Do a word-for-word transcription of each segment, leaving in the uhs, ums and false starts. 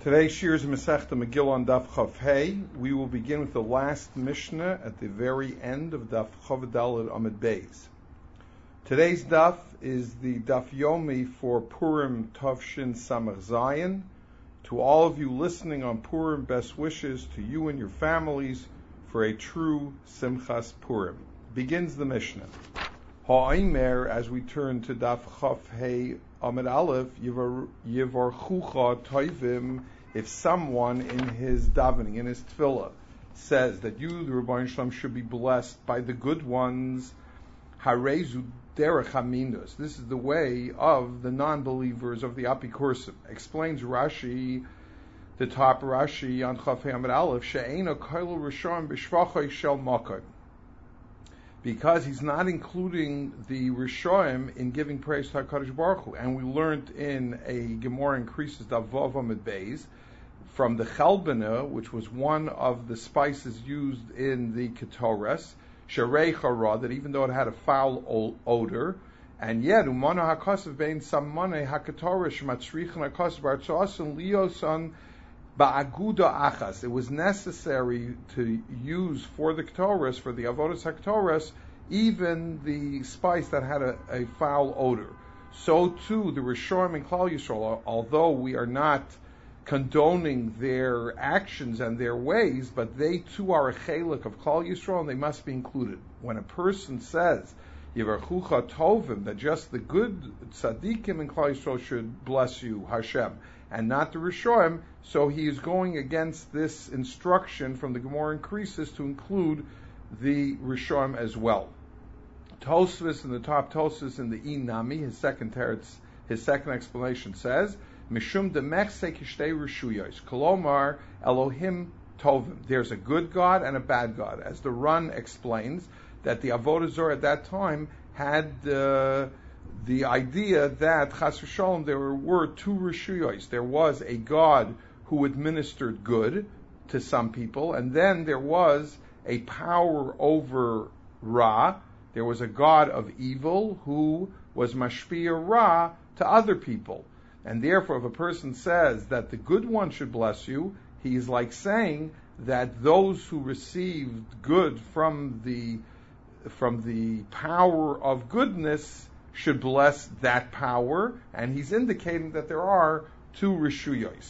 Today's shir is Masechta Megillah on Daf Chav Hey. We will begin with the last Mishnah at the very end of Daf Chav Daled Amud Beis. Today's Daf is the Daf Yomi for Purim Tavshin Samach Zayin. To all of you listening on Purim, best wishes to you and your families for a true Simchas Purim. Begins the Mishnah. Ha'aimer, as we turn to Daf Chav Hey Amud Aleph, Yivarchucha Toivim. If someone in his davening, in his tefillah, says that you, the Rebbeinu Shalom, should be blessed by the good ones, harezu derech haminus. This is the way of the non-believers of the Apikursim. Explains Rashi, the top Rashi on Chaf Amud Aleph, she'eino koil rishon b'shvachoi shel makar. Because he's not including the Rishoim in giving praise to HaKadosh Baruch Hu. And we learned in a Gemara in Krisis Davav Amud Beis from the Chelbana, which was one of the spices used in the Ketores, Sharei Chara, that even though it had a foul odor, and yet Umana HaKasav Bein Samane HaKetores Shematzrichen HaKasav Bartzoasan Liosan Ba'aguda achas. It was necessary to use for the Ketores, for the Avodas HaKetores, even the spice that had a, a foul odor. So too, the Rishonim and Klal Yisrael, although we are not condoning their actions and their ways, but they too are a chelik of Klal Yisrael, and they must be included. When a person says, Yivarchucha Tovim, that just the good tzaddikim in Klal Yisrael should bless you, Hashem, and not the Rishonim, so he is going against this instruction from the Gemara in Krisis to include the Rishonim as well. Tosfos in the top Tosfos in the Inami, his second teretz, his second explanation says, Mishum demechse kishtei rishuyos, kolomar Elohim tovim. There's a good God and a bad God. As the Run explains, that the Avodah Zarah at that time had uh, the idea that Chas v'Shalom there were two rishuyos. There was a God who administered good to some people, and then there was a power over Ra. There was a God of evil who was mashpia Ra to other people. And therefore, if a person says that the good one should bless you, he is like saying that those who received good from the from the power of goodness should bless that power, and he's indicating that there are two rishuyos.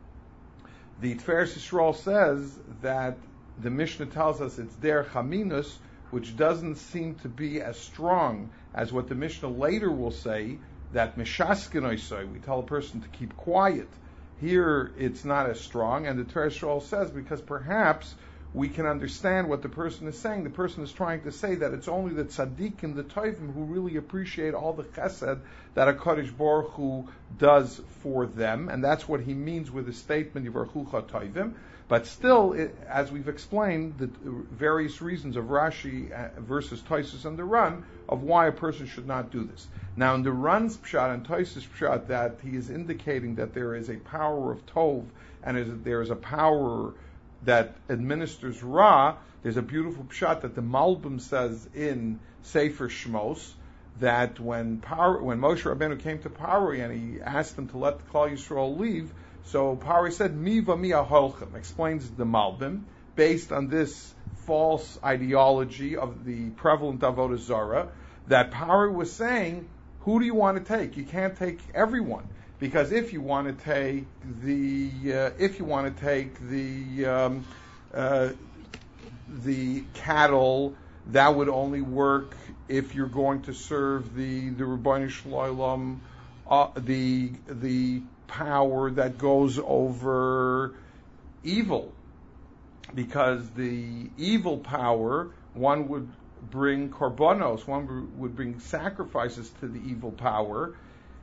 The Tiferes Yisrael says that the Mishnah tells us it's der chaminus, which doesn't seem to be as strong as what the Mishnah later will say, that mishaskin we tell a person to keep quiet. Here it's not as strong, and the Tiferes Yisrael says because perhaps we can understand what the person is saying. The person is trying to say that it's only the tzaddikim, the tovim, who really appreciate all the chesed that HaKadosh Baruch Hu does for them, and that's what he means with the statement Yivarchucha tovim. But still, it, as we've explained, the various reasons of Rashi versus Tosfos and the Run of why a person should not do this. Now, in the Run's pshat and Tosfos' pshat, that he is indicating that there is a power of Tov and is, there is a power that administers Ra. There's a beautiful pshat that the Malbim says in Sefer Shmos, that when Par- when Moshe Rabbeinu came to Pari and he asked him to let the Klal Yisrael leave, so Pari said, Mi v'mi aholchem, explains the Malbim, based on this false ideology of the prevalent Avodah Zarah, that Pari was saying, who do you want to take? You can't take everyone. Because if you want to take the, uh, if you want to take the, um, uh, the cattle, that would only work if you're going to serve the the Rebbeinu Shalom, uh, the the power that goes over evil. Because the evil power, one would bring korbanos, one would bring sacrifices to the evil power.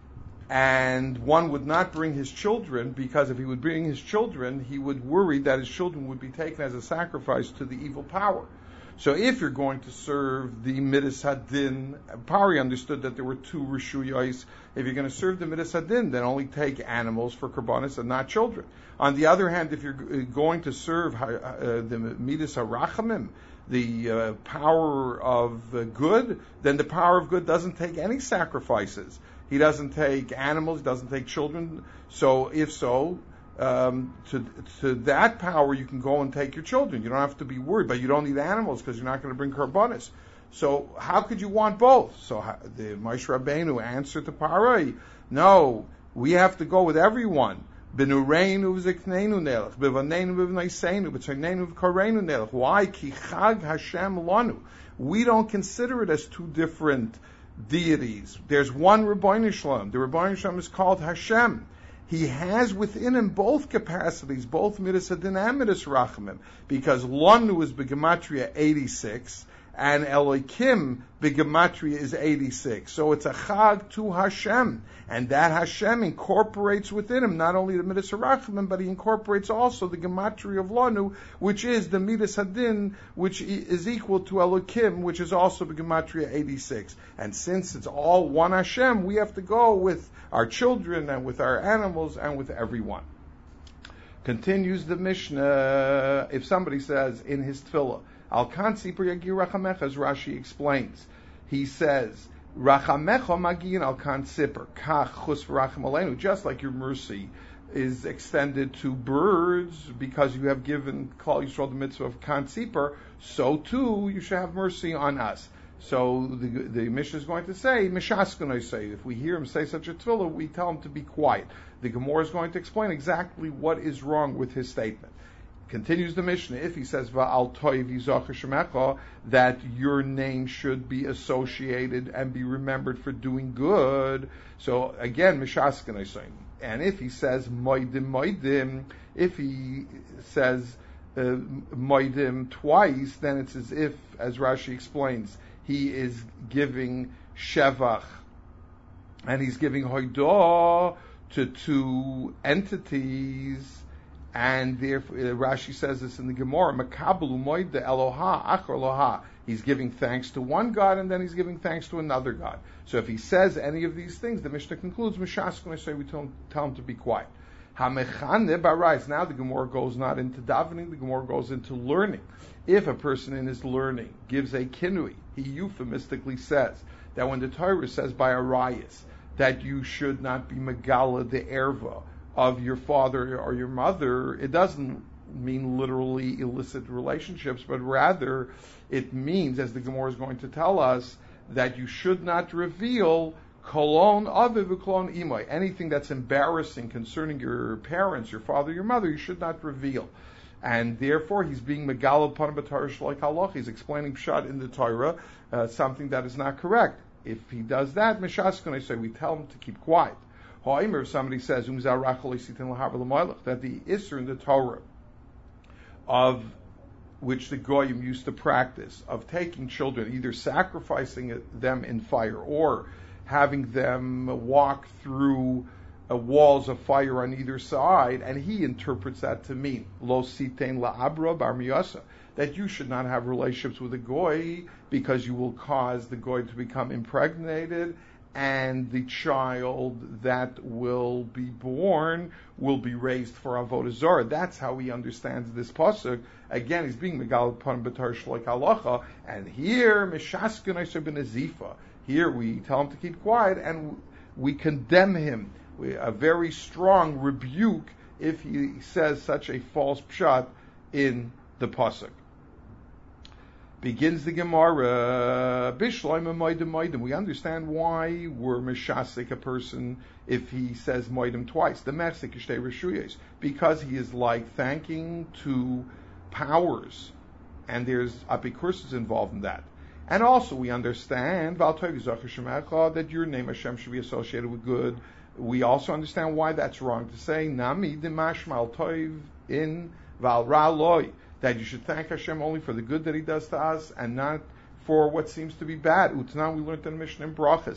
And one would not bring his children, because if he would bring his children, he would worry that his children would be taken as a sacrifice to the evil power. So if you're going to serve the Midas Hadin, Pari understood that there were two Rishuyos. If you're going to serve the Midas Hadin, then only take animals for Karbanis and not children. On the other hand, if you're going to serve uh, the Midas HaRachamim, the uh, power of uh, good, then the power of good doesn't take any sacrifices. He doesn't take animals, he doesn't take children. So if so, um, to to that power, you can go and take your children. You don't have to be worried, but you don't need animals because you're not going to bring karbanis. So how could you want both? So how, the Moshe Rabbeinu answered to Parai, no, we have to go with everyone. Benureinu v'zikneinu nelech, bevaneinu v'vneiseinu, b'tzarneinu v'koreinu nelech. Why? Ki chag Hashem lanu. We don't consider it as two different deities. There's one Rebbeinu Shalom. The Rebbeinu Shalom is called Hashem. He has within him both capacities, both Midas Hadin and Midas Rachamim, because Lanu is Begematria eighty-six, and Elohim Begematria is eighty-six. So it's a Chag to Hashem, and that Hashem incorporates within him not only the Midas Rachamim, but he incorporates also the Gematria of Lanu, which is the Midas Hadin, which is equal to Elohim, which is also Begematria eighty-six. And since it's all one Hashem, we have to go with our children and with our animals and with everyone. Continues the Mishnah, if somebody says in his tefillah, Al kan sipur yagir rachamecha, as Rashi explains, he says, Rachamecha magin al kan sipur, kach chus v'racham aleinu, just like your mercy is extended to birds because you have given Klal Yisrael the mitzvah of kan sipur, so too you should have mercy on us. So the, the Mishnah is going to say, Mishaskanoi say, if we hear him say such a tefillah, we tell him to be quiet. The Gemara is going to explain exactly what is wrong with his statement. Continues the Mishnah, if he says, Va'al toiv yizocher shemecha, that your name should be associated and be remembered for doing good. So again, Mishaskanoi say. And if he says, Moidim, Moidim, if he says, uh, Moidim twice, then it's as if, as Rashi explains, he is giving shevach, and he's giving hoidah to two entities, and therefore uh, Rashi says this in the Gemara, Makabelu moida Eloha achar Eloha. He's giving thanks to one God, and then he's giving thanks to another God. So if he says any of these things, the Mishnah concludes, Mishas, when I say we tell him, tell him to be quiet. Hamechane barais. Now the Gemara goes not into davening, the Gemara goes into learning. If a person in his learning gives a kinui, he euphemistically says that when the Torah says by Arias that you should not be megala the erva of your father or your mother, it doesn't mean literally illicit relationships, but rather it means, as the Gemara is going to tell us, that you should not reveal kolon aviv kolon imoy. Anything that's embarrassing concerning your parents, your father, your mother, you should not reveal. And therefore, he's being megal upon b'Torah shloik halach. He's explaining pshat in the Torah, uh, something that is not correct. If he does that, mishas can I say we tell him to keep quiet. However, if somebody says that the isser in the Torah of which the goyim used to practice of taking children, either sacrificing them in fire or having them walk through uh, walls of fire on either side, and he interprets that to mean lo sitein la'abra bar miyasa, that you should not have relationships with a goy because you will cause the goy to become impregnated, and the child that will be born will be raised for avodah zarah. That's how he understands this pasuk. Again, he's being megal upon b'Torah shloik halacha, and here mishasken oser b'nezifa. Here we tell him to keep quiet, and we condemn him. We, a very strong rebuke if he says such a false pshat in the pasuk. Begins the Gemara, Bishloim moidim moidim. We understand why we're mishasik a person if he says moidim twice. The mersik ishtei reshuyos, because he is like thanking to powers, and there's apikursus involved in that. And also we understand that your name Hashem should be associated with good. We also understand why that's wrong to say Nami dimashmal toiv in val ra loy, that you should thank Hashem only for the good that He does to us and not for what seems to be bad. Utnan, we learned in the Mishnah in Brachas.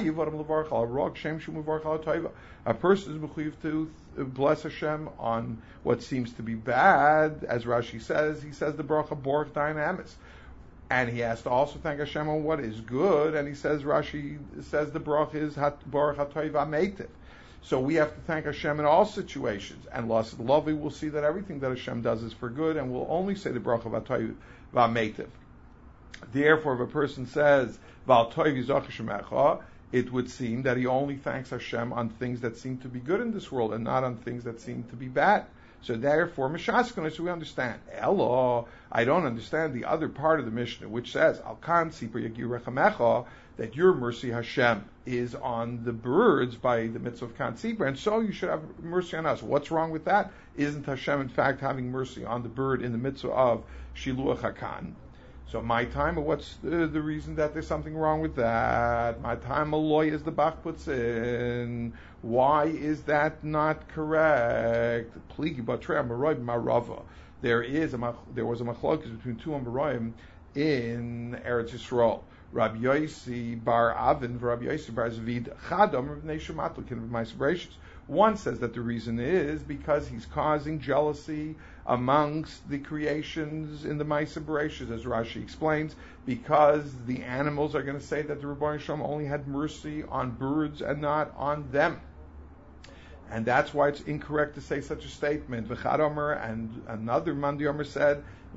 A person is mechuyev to bless Hashem on what seems to be bad. As Rashi says, he says the bracha borach dynamis. And he has to also thank Hashem on what is good. And he says, Rashi says the bracha is borach hatoiv ametiv. So we have to thank Hashem in all situations. And Lavi will see that everything that Hashem does is for good, and will only say the bracha v'atoiv v'ametiv. Therefore, if a person says v'atoiv yizach shemecha, it would seem that he only thanks Hashem on things that seem to be good in this world and not on things that seem to be bad. So therefore, Mishaskan, so we understand. Elo, I don't understand the other part of the Mishnah, which says, Al kan sipur yagir rechamecha, that your mercy, Hashem, is on the birds by the mitzvah of kan sipur, and so you should have mercy on us. What's wrong with that? Isn't Hashem, in fact, having mercy on the bird in the mitzvah of shiluach hakan? So my time, what's the, the reason that there's something wrong with that? My time, Aloy, is the Bach puts in. Why is that not correct? Pligi b'trei Amoraim marava. There is a there was a machlokes between two Amoraim in Eretz Yisrael. Rabbi Yossi bar Avin, Rabbi Yossi bar Zvid Chadam, Rav Nesha Matlikin of my separations. One says that the reason is because he's causing jealousy amongst the creations in the Maisa Bereshis, as Rashi explains, because the animals are going to say that the Rebbeinu Shalom only had mercy on birds and not on them. And that's why it's incorrect to say such a statement. V'chad Omer, and another Mandi Omer said,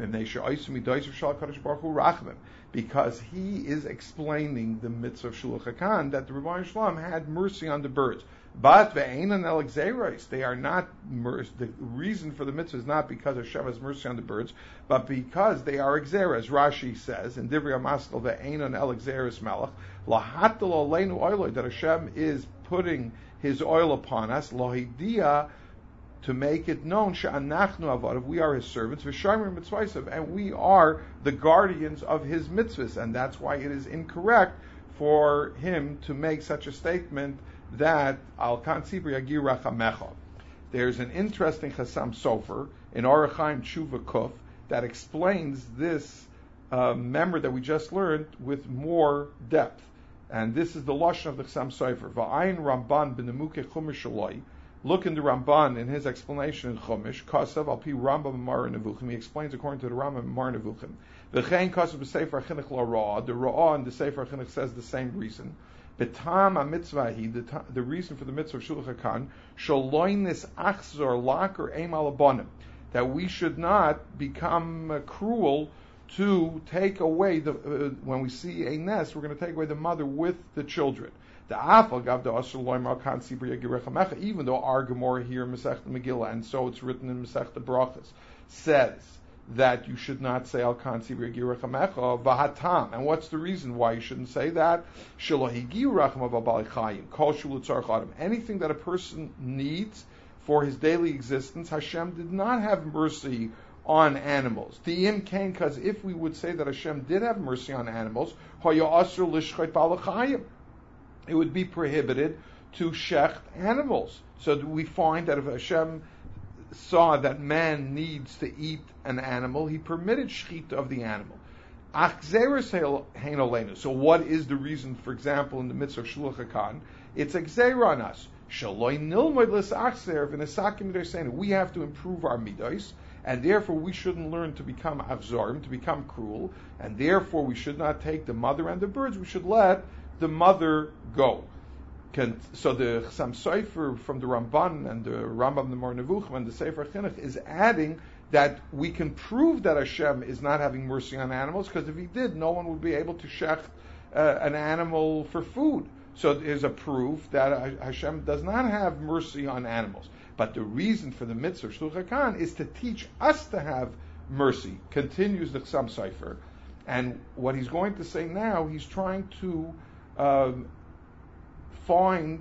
because he is explaining the mitzvah of Shuluch HaKan, that the Rebbeinu Shalom had mercy on the birds. But ve'enan el gzeiros, they are not mercy. The reason for the mitzvah is not because Hashem has mercy on the birds, but because they are gzeiros. Rashi says in Divrei HaMaskal, ve'enan el gzeiros melech lahatel aleinu oiloi, that Hashem is putting His oil upon us, lohidia, to make it known she'anachnu avodav, we are His servants, v'shamrim mitzvaysav, and we are the guardians of His mitzvahs, and that's why it is incorrect for Him to make such a statement that al kan sipur yagir rachamecha. There's an interesting Chasam Sofer in Orach Chaim Tshuva Kuf that explains this uh, member that we just learned with more depth. And this is the lashon of the Chasam Sofer. Va'ayin Ramban b'nemuke Chumash Shaloi. Look in the Ramban in his explanation in Chumash. Kasav al pi Rambam Amar Nevuchim. He explains according to the Rambam Amar Nevuchim. V'chein kasav b'sefer Chinuch la Ra'ah. The Ra'ah in the Sefer Chinuch says the same reason. Betam ha-mitzvahi, the, the reason for the mitzvah of Shuluch HaKan, shaloinis achzor laker eim alabonim, that we should not become uh, cruel to take away the, uh, when we see a nest, we're going to take away the mother with the children. The afal gav the asur loimer kan sipur yagir rechamecha, even though our Gemara here in Masechta Megillah, and so it's written in Masechta Brachas, says that you should not say al kan sipur yagir rechamecha v'hatam. And what's the reason why you shouldn't say that? Shelo higiu racham avabali chayim kol shulu tzarich adam. Anything that a person needs for his daily existence, Hashem did not have mercy on animals. The im kain, because if we would say that Hashem did have mercy on animals, hoya asur lishchot bal chayim, it would be prohibited to shecht animals. So we find that if Hashem saw that man needs to eat an animal, He permitted shechita of the animal. So what is the reason, for example, in the mitzvah of Shuluch HaKan? It's a gzeira on us. We have to improve our midos, and therefore we shouldn't learn to become avzorim, to become cruel, and therefore we should not take the mother and the birds, we should let the mother go. Can, so the Chasam Sofer from the Ramban and the Rambam the Mar Nevuchim and the Sefer Chinuch is adding that we can prove that Hashem is not having mercy on animals, because if He did, no one would be able to shecht uh, an animal for food. So there's a proof that Hashem does not have mercy on animals. But the reason for the mitzvah of Shuluch HaKan is to teach us to have mercy. Continues the Chasam Sofer, and what he's going to say now, he's trying to um, find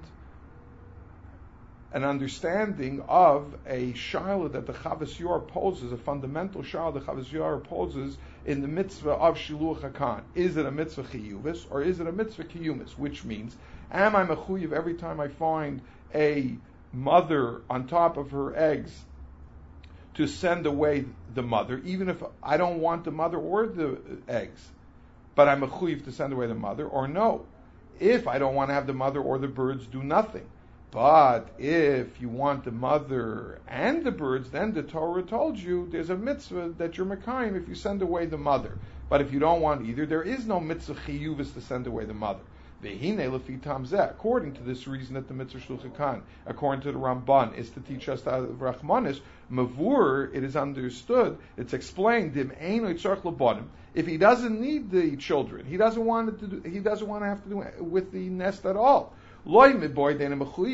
an understanding of a shaila that the Chavas Yor poses, a fundamental shaila the Chavas Yor poses in the mitzvah of Shiluch HaKan. Is it a mitzvah chiyuvis or is it a mitzvah kiyumis? Which means, am I mechuyev every time I find a mother on top of her eggs to send away the mother, even if I don't want the mother or the eggs, but I'm mechuyev to send away the mother, or no? If I don't want to have the mother or the birds, do nothing. But if you want the mother and the birds, then the Torah told you there's a mitzvah that you're mekayim if you send away the mother. But if you don't want either, there is no mitzvah chiyuvis to send away the mother. Vehine lefi tamzeh. According to this reason that the mitzvah shluchei kan, according to the Ramban, is to teach us the Rachmanis, mavur, it is understood, it's explained, dim ein oitzarch lebanim. If he doesn't need the children, he doesn't want to do, he doesn't want to have to do it with the nest at all. Not only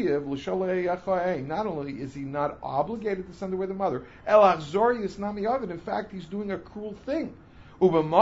is he not obligated to send away the mother, in fact, he's doing a cruel thing. If the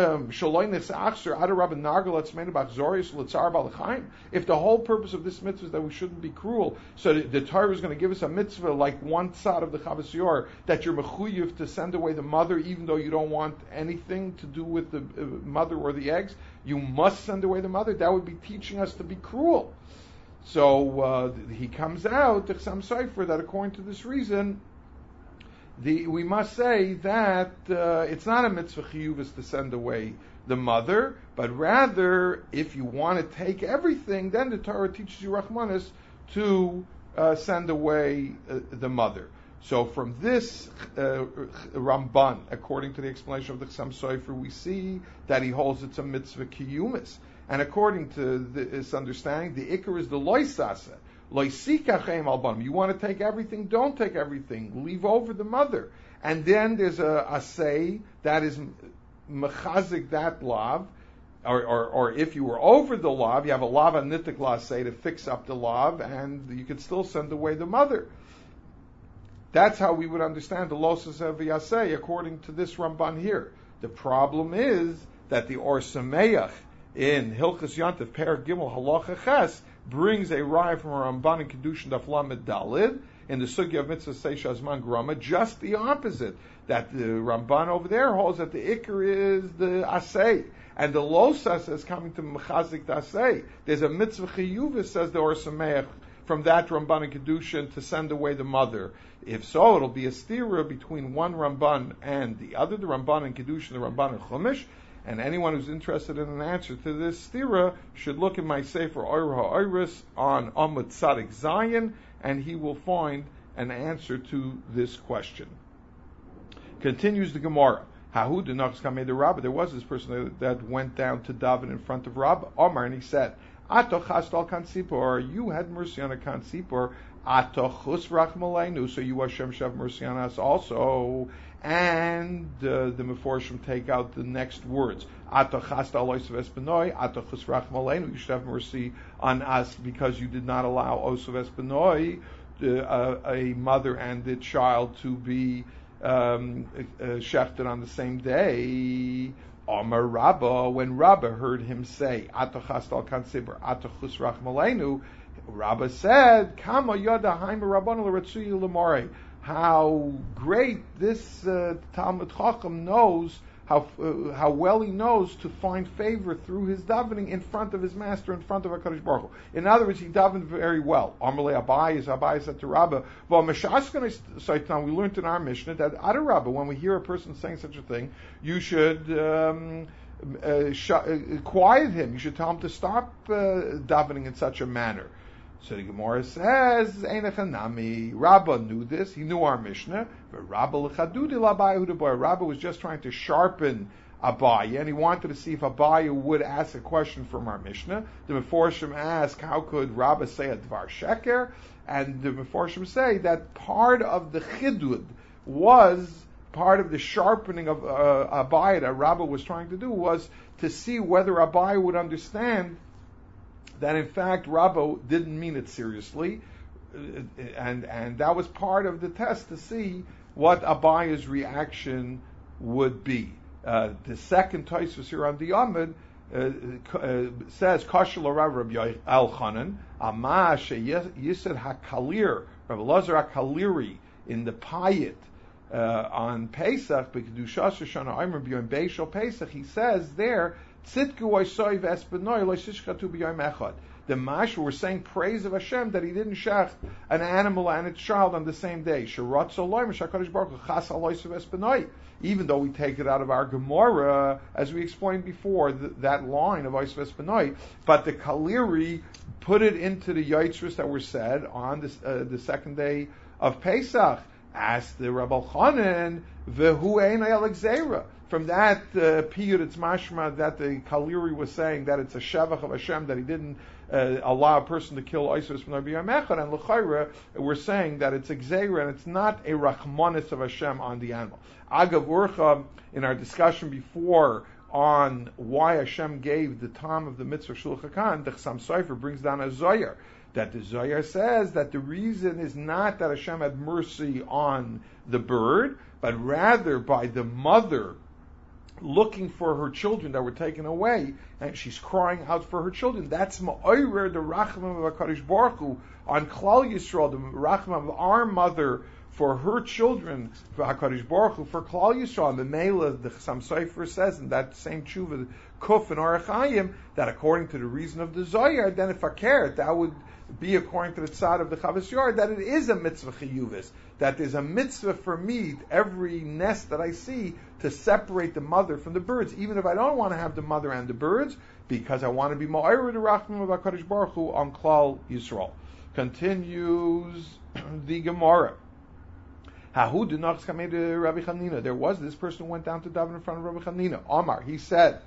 whole purpose of this mitzvah is that we shouldn't be cruel, so the, the Torah is going to give us a mitzvah like one side of the Chavas Yor, that you're mechuyev to send away the mother even though you don't want anything to do with the uh, mother or the eggs, you must send away the mother, that would be teaching us to be cruel. So uh, he comes out, the Chassam Sofer, that according to this reason, The, we must say that uh, it's not a mitzvah chiyuvus to send away the mother, but rather, if you want to take everything, then the Torah teaches you Rachmanis to uh, send away uh, the mother. So from this uh, Ramban, according to the explanation of the Chassam Sofer, we see that he holds it's a mitzvah kiyumis. And according to this understanding, the ikar is the loisasa. You want to take everything, don't take everything. Leave over the mother. And then there's a, a say that is mechazik that lav, or, or, or if you were over the lav, you have a lav anitik la say to fix up the lav, and you could still send away the mother. That's how we would understand the losas of yaseh according to this Ramban here. The problem is that the Or Sameach in Hilchas Yantiv Per Gimel Halacha Ches brings a raya from a Ramban in Kedushin Daf Lamed Dalid in the Sugya of Mitzvah Seisha Azman Grama, just the opposite. That the Ramban over there holds that the Iker is the Asay, and the Losas is coming to Mechazik the Asay. There's a Mitzvah Chiyuvis, says the Or Sameach, from that Ramban in Kedushin to send away the mother. If so, it'll be a stira between one Ramban and the other, the Ramban in Kedushin, the Ramban in Chumash. And anyone who's interested in an answer to this stira should look in my Sefer Oir HaOiris on Amud Tzadik Zion, and he will find an answer to this question. Continues the Gemara. Hahu denachs kamei the Rabbah. There was this person that, that went down to daven in front of Rabbah. Omar, and he said, Ato chastal kan sipor, you had mercy on a kan sipor. Ato chus rachmaleinu, so you Hashem shav mercy on us also. And uh, the Meforshim take out the next words. Ato chasta aloisav espenoi, ato chus rachmaleinu, you should have mercy on us because you did not allow osav espenoi, uh, a mother and the child, to be um, uh, shechted on the same day. Amar Rabba, when Rabba heard him say, Ato chastal kan sibur, ato chus rachmaleinu, Rabba said, Kama yada haim rabbanu l'ratzuyi l'morei. How great this uh, Talmud Chacham knows, how uh, how well he knows to find favor through his davening in front of his master, in front of HaKadosh Baruch Hu. In other words, he davened very well. Amalei Abai is Abai said to Rabba, well, Meshaskan Saitan, we learned in our Mishnah that Ada Rabba, when we hear a person saying such a thing, you should um, uh, sh- uh, quiet him. You should tell him to stop uh, davening in such a manner. So the Gemara says, Einachanami. Rabba knew this. He knew our Mishnah. But Rabba l'chadudi l'Abaye hudabar. Rabba was just trying to sharpen Abaye, and he wanted to see if Abaye would ask a question from our Mishnah. The Meforshim ask, how could Rabba say a dvar sheker? And the Meforshim say that part of the chidud was, part of the sharpening of uh, Abaye that Rabba was trying to do was to see whether Abaye would understand that in fact Rabba didn't mean it seriously, and and that was part of the test to see what Abaye's reaction would be. Uh, the second Tosfos here on the Amud uh, uh, says, Kashal Rav Rabbi Elchanan, Amah Yisad HaKalir, Rabbi Lazar HaKaliri, in the Payit uh, on Pesach, B'Kedushas Shana Omer B'Yom Beishal Pesach, he says there, the Mash were saying praise of Hashem that he didn't shech an animal and its child on the same day. Even though we take it out of our Gemara, as we explained before, th- that line of Oisv Espanoi, but the Kaliri put it into the Yitzris that were said on this, uh, the second day of Pesach. Asked the Rabbi Chanan, "Vehu ein Alexera." From that uh, piyut, it's mashma that the Kaliri was saying that it's a shevach of Hashem that he didn't uh, allow a person to kill Isis from Rabbi Yamechad, and l'chayra we're saying that it's a gzeira and it's not a rachmanis of Hashem on the animal. Agav urcha, in our discussion before on why Hashem gave the time of the mitzvah Shulchan Hakan, the Chassam Sofer brings down a zoyar, that the zoyar says that the reason is not that Hashem had mercy on the bird, but rather by the mother looking for her children that were taken away, and she's crying out for her children. That's ma'oyer, the rachman of HaKadosh Baruch Hu on Klal Yisrael, the rachman of our mother for her children, for HaKadosh Baruch Hu, for Klal Yisrael. And the Mela, the Chassam Sofer says in that same tshuva, Kuf and Orach Chaim, that according to the reason of the Zohar, then if I care, that would be according to the tzad of the Chavos Yair, that it is a mitzvah chiyuvis, that there's a mitzvah for me, every nest that I see, to separate the mother from the birds, even if I don't want to have the mother and the birds, because I want to be ma'ayir the rachman of HaKadosh Baruch Hu on Klal Yisrael. Continues the Gemara. Hahu denachs kamei to Rabbi Chanina. There was this person who went down to daven in front of Rabbi Chanina. Omar, he said,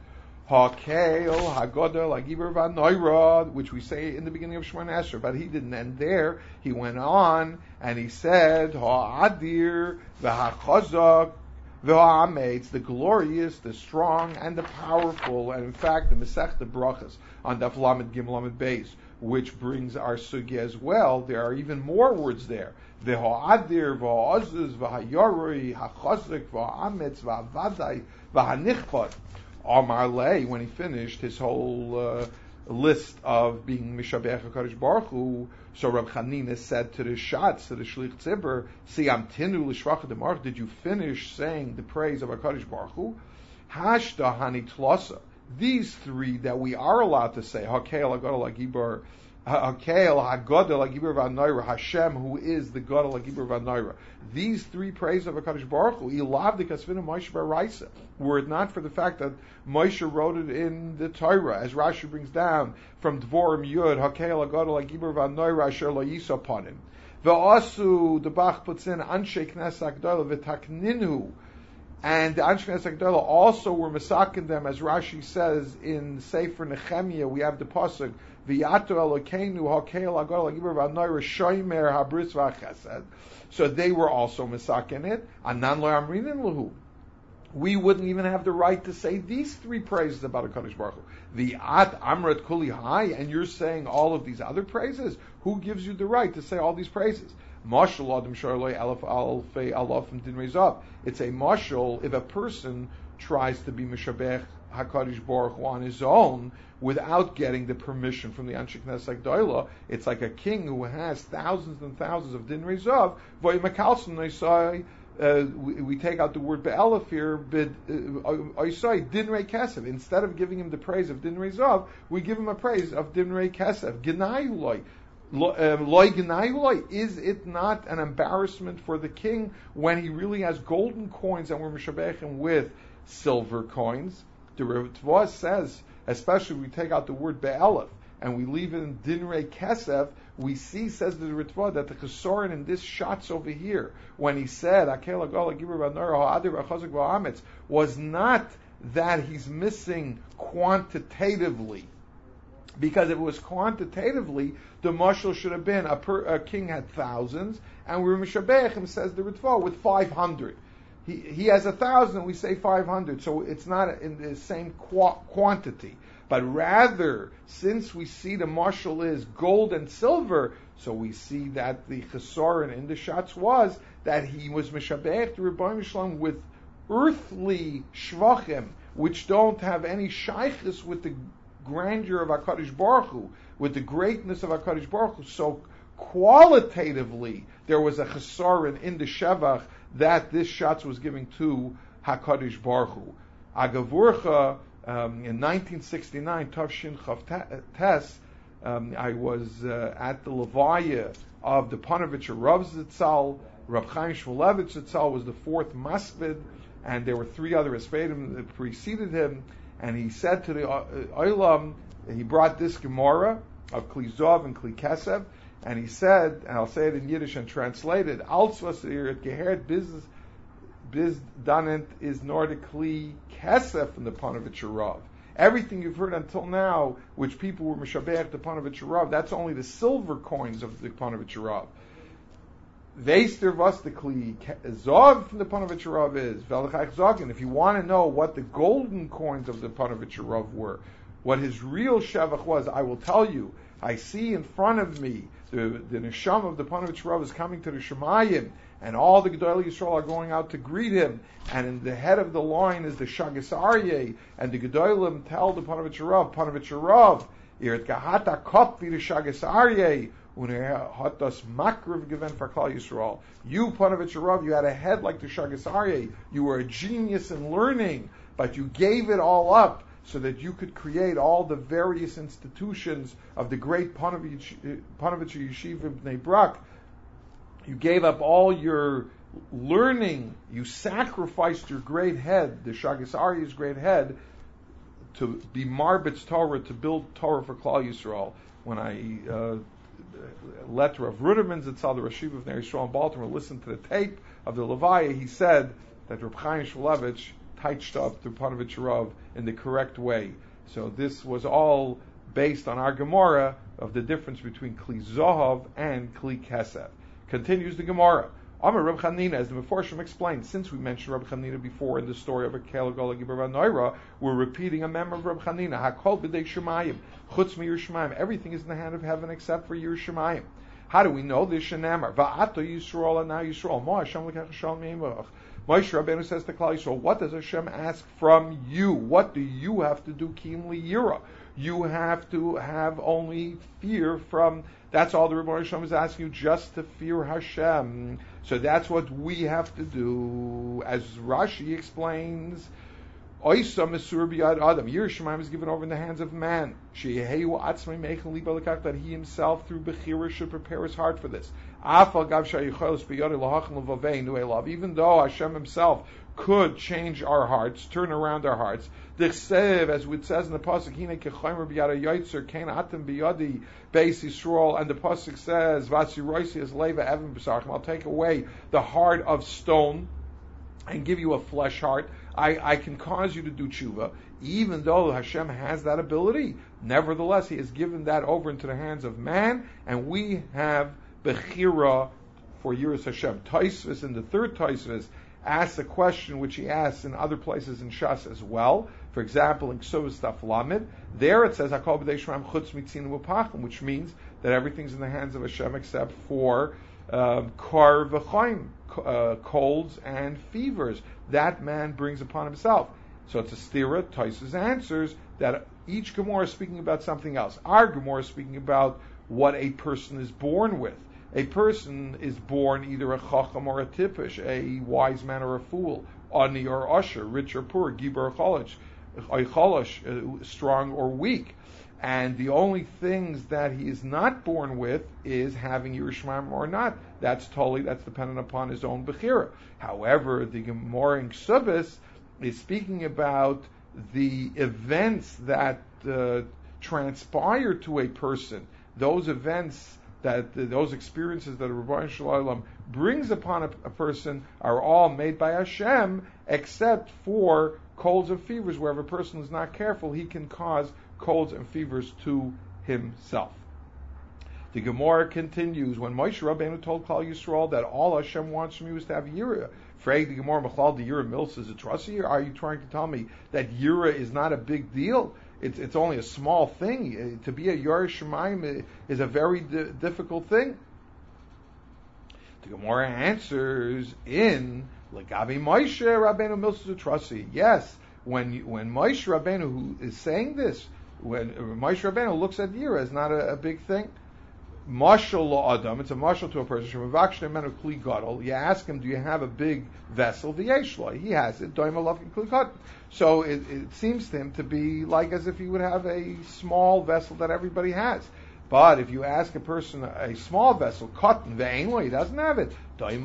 Hakeil Hagodel Hagiber Vanoira, which we say in the beginning of Shemona Esrei, but he didn't end there. He went on and he said, Ha'adir v'hachazak v'ha'ametz, the glorious, the strong, and the powerful. And in fact, the Masechta Brachas on Daf Lamed Gimel Lamed Beis, which brings our sugya as well. There are even more words there. V'ha'adir v'ha'azuz v'ha'yorui ha'chazak v'ha'ametz v'ha'vadai v'ha'nichpad. Amar Lei, when he finished his whole uh, list of being Mishabech HaKadosh Baruch Hu, so Rab Chanina said to the Shatz, to the Shlich Tzibur, Siyam Tinu L'Shvach Demarch, did you finish saying the praise of HaKadosh Baruch Hu? Hashda Hani Tlasa. These three that we are allowed to say, Hakeil HaGadol HaGibor, Hakeil HaGadol HaGibor V'Anoira, Hashem, who is the Gadol HaGibor V'Anoira. These three praises of HaKadosh Baruch Hu, Ilav D'Kasvina Moshe Baraisa, were it not for the fact that Moshe wrote it in the Torah, as Rashi brings down from Dvorim Yud, Hakeil HaGadol HaGibor V'Anoira Asher Lo Yisa Panim. V'asu, the Bach puts in, Anshe Knes HaGdolah V'Takninhu, and the Anshe Knes HaGdolah also were masakin them, as Rashi says in Sefer Nehemiah, we have the pasuk, V'yato Elokeinu Hakeil HaGadol HaGibor V'Anoira Shomer HaBris V'Chesed. So they were also masakin it. Anan Lo Amrinin Lahu. We wouldn't even have the right to say these three praises about HaKadosh Baruch Hu. The At Amrat Kuli Hai, and you're saying all of these other praises? Who gives you the right to say all these praises? Mashal Adam Sharloi Alaf Alfei Alafim Din Rezav. It's a mashal if a person tries to be Mishabech HaKadosh Baruch Hu on his own without getting the permission from the Anshe Knesset HaGdolah. It's like a king who has thousands and thousands of Din Rezav. Voy Makalson Oisai, we, we take out the word Be'elef here, but Oisai Din Rei Kesef. Instead of giving him the praise of Din Rezav, we give him a praise of Din Rei Kesef. Genai Loi. Loi Genai Loi. Is it not an embarrassment for the king when he really has golden coins and we're Mishabechim with silver coins? The Ritva says, especially if we take out the word Be'elef and we leave it in Dinrei Kesef, we see, says the Ritva, that the Chesorin in this shots over here, when he said, was not that he's missing quantitatively. Because if it was quantitatively, the mashal should have been, a, per, a king had thousands, and we were Mishabechim, says the Ritva, with five hundred. He, he has a thousand, we say five hundred, so it's not in the same qu- quantity. But rather, since we see the mashal is gold and silver, so we see that the chesaron in the shots was that he was mishabech the Rebbeinu Shalom with earthly shvachim, which don't have any shaychus with the grandeur of HaKadosh Baruch Hu, with the greatness of HaKadosh Baruch Hu. So qualitatively, there was a chesaron in the shevach that this Shatz was giving to HaKadosh Baruch Hu. Agavurcha, um, in nineteen sixty-nine, Tavshin Chav Tes, um, I was uh, at the Levaya of the Panovich Rav Zitzal. Rav Chaim Shmulevich Zitzal was the fourth masvid, and there were three other Espedim that preceded him, and he said to the Olam, he brought this Gemara of Kli Zov and Kli Kesef, and he said, and I'll say it in Yiddish and translate it, Als was ihr gehört bis bis danent is nordically kesef in the Panovich Rav. Everything you've heard until now, which people were Meshabeach the Panovich Rav, that's only the silver coins of the Panovich Rav. Veister vastikli zog from the Panovich Rav is velachach zogin. If you want to know what the golden coins of the Panovich Rav were, what his real shevach was, I will tell you. I see in front of me the the neshama of the Panovich Rav is coming to the Shemayim, and all the Gedolei Yisrael are going out to greet him. And in the head of the line is the Shagas Aryeh, and the Gedolim tell the Panovich Rav, Panovich Rav, irt gahata kop wie the Shagas Aryeh. You, Panovich Rav, you had a head like the Shagas Aryeh. You were a genius in learning, but you gave it all up so that you could create all the various institutions of the great Panovich Yeshiva of Bnei Brak. You gave up all your learning. You sacrificed your great head, the Shagas Aryeh's great head, to be Marbit's Torah, to build Torah for Klal Yisrael. When I... Uh, letter of Ruderman's at the Rashiv of Ner Yisrael in Baltimore, listened to the tape of the Levaya, he said that Reb Chaim Shmulevitch touched up the Panovich Rav in the correct way. So this was all based on our Gemara of the difference between Kli Zohav and Kli Kesef. Continues the Gemara. Amar Reb Chanina, as the Meforshim explained, since we mentioned Reb Chanina before in the story of a Akel Gola Gibra Noira, we're repeating a member of Reb Chanina. Hakol b'dei Shemayim, chutz mi Yerushalayim. Everything is in the hand of heaven except for Yerushalayim. How do we know this? Shenamar va'ato Yisrael and now Yisrael. Mo Hashem lekach shalom yimach. Moshe Rabbeinu says to Klal Yisrael, what does Hashem ask from you? What do you have to do? Kim li yira. You have to have only fear from. That's all the Rebbe Hashem is asking you, just to fear Hashem. So that's what we have to do. As Rashi explains, Oisa Mesur B'yad Adam. Yerushalayim is given over in the hands of man. Sheyeheyu Atzmei Meichen Liba L'kach, that he himself through Bechira should prepare his heart for this. Afal Gav Shayicholos B'yad L'hachem L'vaveinu Elav. Even though Hashem himself could change our hearts, turn around our hearts. Dichsev, as it says in the pasuk, Hine Kechomer B'yad Yoitzer Kein Atem B'yadi Beis Yisrael, and the pasuk says, Vasiroisi as Leva Evan B'sarchem. I'll take away the heart of stone and give you a flesh heart. I, I can cause you to do tshuva, even though Hashem has that ability. Nevertheless, He has given that over into the hands of man, and we have Bechira for Yiras Hashem. Taisvis, in the third Taisvis, asks a question which he asks in other places in Shas as well. For example, in Ksuvas Taf Lamed, there it says Hakol b'dei Shemaim chutz mitzinu v'pachim, which means that everything's in the hands of Hashem except for um, kar v'chaim, uh, colds and fevers that man brings upon himself. So it's a stira. Taisus answers that each Gemara is speaking about something else. Our Gemara is speaking about what a person is born with. A person is born either a chacham or a tipish, a wise man or a fool, ani or usher, rich or poor, gibar or cholosh, cholosh, strong or weak. And the only things that he is not born with is having Yerushalayim or not. That's totally, that's dependent upon his own bechira. However, the Gemara in Ksubis is speaking about the events that uh, transpire to a person, those events that uh, those experiences that Rebbeinu Shalom brings upon a, a person are all made by Hashem, except for colds and fevers, where if a person is not careful, he can cause colds and fevers to himself. The Gemara continues, when Moshe Rabbeinu told Klal Yisrael that all Hashem wants from you is to have Yira, Frag the Gemara Machlal, the Yira Mills is a trusty, or are you trying to tell me that Yira is not a big deal? It's it's only a small thing. To be a Yer Shemaim is a very di- difficult thing. The Gemara answers in Legavi Moshe Rabbeinu Mills is a trusty. Yes, when you, when Moshe Rabbeinu who is saying this, when Moshe Rabbeinu looks at Yira, it's not a, a big thing. Mashal lo adam, it's a mashal to a person. You ask him, do you have a big vessel? He has it. So it, it seems to him to be like as if he would have a small vessel that everybody has. But if you ask a person a small vessel, cotton, he doesn't have it.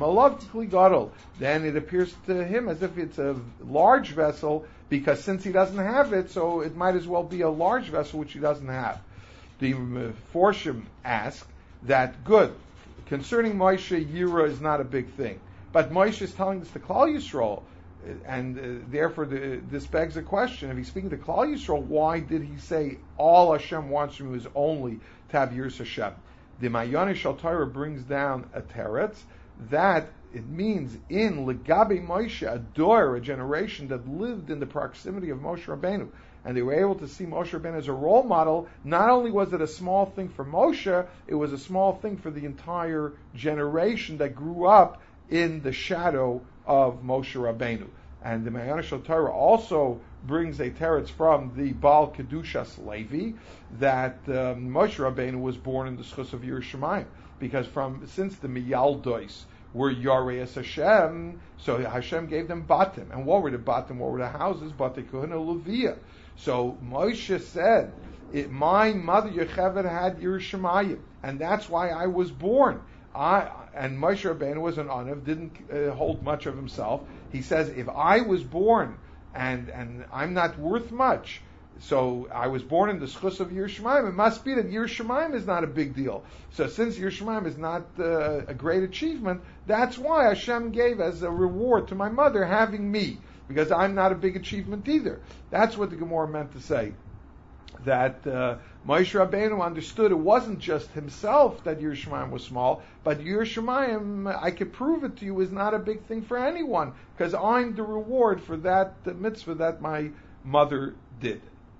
Then it appears to him as if it's a large vessel, because since he doesn't have it, so it might as well be a large vessel which he doesn't have. The Forshim ask, that good. Concerning Moshe, Yira is not a big thing. But Moshe is telling this to Klal Yisrael, and uh, therefore the, this begs a question. If he's speaking to Klal Yisrael, why did he say all Hashem wants from you is only to have Yiras Hashem? The Mayani Shal Torah brings down a teretz that it means in Legabe Moshe, a dor, a generation that lived in the proximity of Moshe Rabbeinu, and they were able to see Moshe Rabbeinu as a role model. Not only was it a small thing for Moshe, it was a small thing for the entire generation that grew up in the shadow of Moshe Rabbeinu. And the Ma'ayan Shel Torah also brings a teretz from the Baal Kedushas Levi that um, Moshe Rabbeinu was born in the Schus of Yerushalayim, because from since the Miyaldois were Yareas Hashem, so Hashem gave them batim. And what were the batim? What were the houses? Batei Kohana Levia. So Moshe said, it, my mother Yocheved had Yerushalayim, and that's why I was born. I, and Moshe Rabbeinu was an Anav, didn't uh, hold much of himself. He says, if I was born and and I'm not worth much, so I was born in the schus of Yerushalayim, it must be that Yerushalayim is not a big deal. So since Yerushalayim is not uh, a great achievement, that's why Hashem gave as a reward to my mother having me, because I'm not a big achievement either. That's what the Gemara meant to say. That uh, Moshe Rabbeinu understood it wasn't just himself that Yerushalayim was small, but Yerushalayim, I could prove it to you, is not a big thing for anyone, because I'm the reward for that uh, mitzvah that my mother did.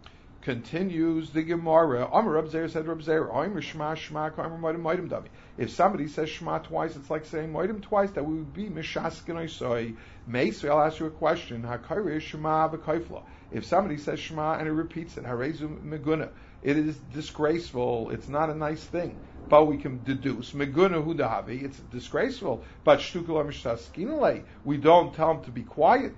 Continues the Gemara. Amar Reb Zeir said Reb Zeir, Omer Shema Shema Omer Moedim Moedim Dami. If somebody says Shema twice, it's like saying Moedim twice. That we would be Mishaskin Oisoi. Meisri, I'll ask you a question. Hakayre Shema v'Kaifla. If somebody says Shema and it repeats it, Harezu Meguna, it is disgraceful. It's not a nice thing. But we can deduce Meguna Hudahavi. It's disgraceful. But Shtukula Mishaskinale, we don't tell him to be quiet.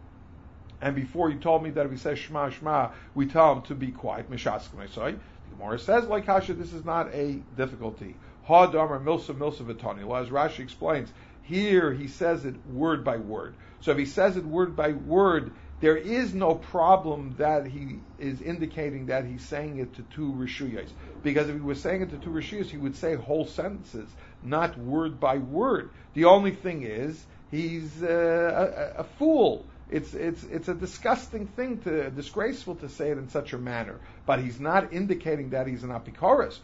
And before you told me that if he says Shema, Shema, we tell him to be quiet. Mishaskim, I say. The Gemara says, like Hasha, this is not a difficulty. Ha Damar Milsa Milsa Vitani. Well, as Rashi explains, here he says it word by word. So if he says it word by word, there is no problem that he is indicating that he's saying it to two Rishuyas. Because if he was saying it to two Rishuyas, he would say whole sentences, not word by word. The only thing is, he's uh, a, a fool. It's it's it's a disgusting thing, to disgraceful to say it in such a manner. But he's not indicating that he's an apikoros.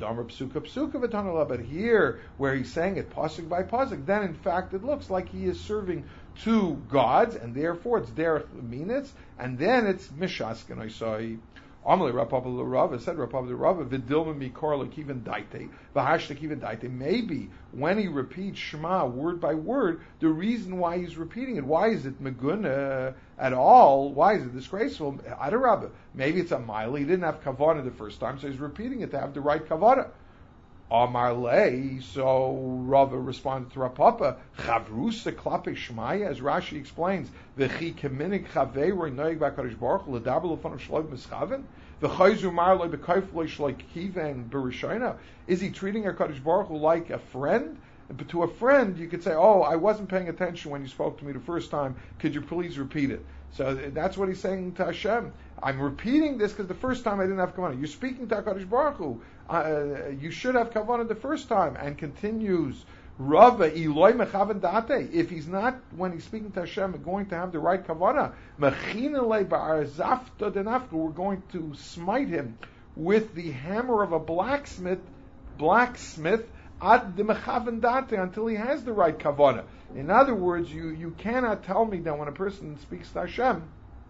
But here, where he's saying it pasuk by pasuk, then in fact it looks like he is serving two gods, and therefore it's derech minitz, and then it's mishaskin oisai. Amalei Rapapa Rava said Rapapa Rava Vidilma Mikor Lakivan Daite Vahashta Kivan Daite. Maybe when he repeats Shema word by word, the reason why he's repeating it, why is it Meguna at all? Why is it disgraceful? Adarabba. Maybe it's a mile. He didn't have kavana the first time, so he's repeating it to have the right kavana. Amar lei, so Rava responded to Rapapa, Chavrusa klape Shmaya, as Rashi explains, V'chi keminik chavei roi noig b'akadosh baruch hu l'daber l'fanav shloim mischaven, v'chayzu mar loi b'kayf loi shloi kiven b'rishayna. Is he treating HaKadosh Baruch Hu like a friend? But to a friend, you could say, oh, I wasn't paying attention when you spoke to me the first time, could you please repeat it? So that's what he's saying to Hashem. I'm repeating this because the first time I didn't have kavanah. You're speaking to HaKadosh Baruch Hu. Uh, you should have kavanah the first time. And continues, Rava Eloi mechaven date. If he's not, when he's speaking to Hashem, going to have the right kavanah, mechinele ba'arzafta denafka, we're going to smite him with the hammer of a blacksmith, blacksmith, ad de mechaven date, until he has the right kavanah. In other words, you, you cannot tell me that when a person speaks to Hashem,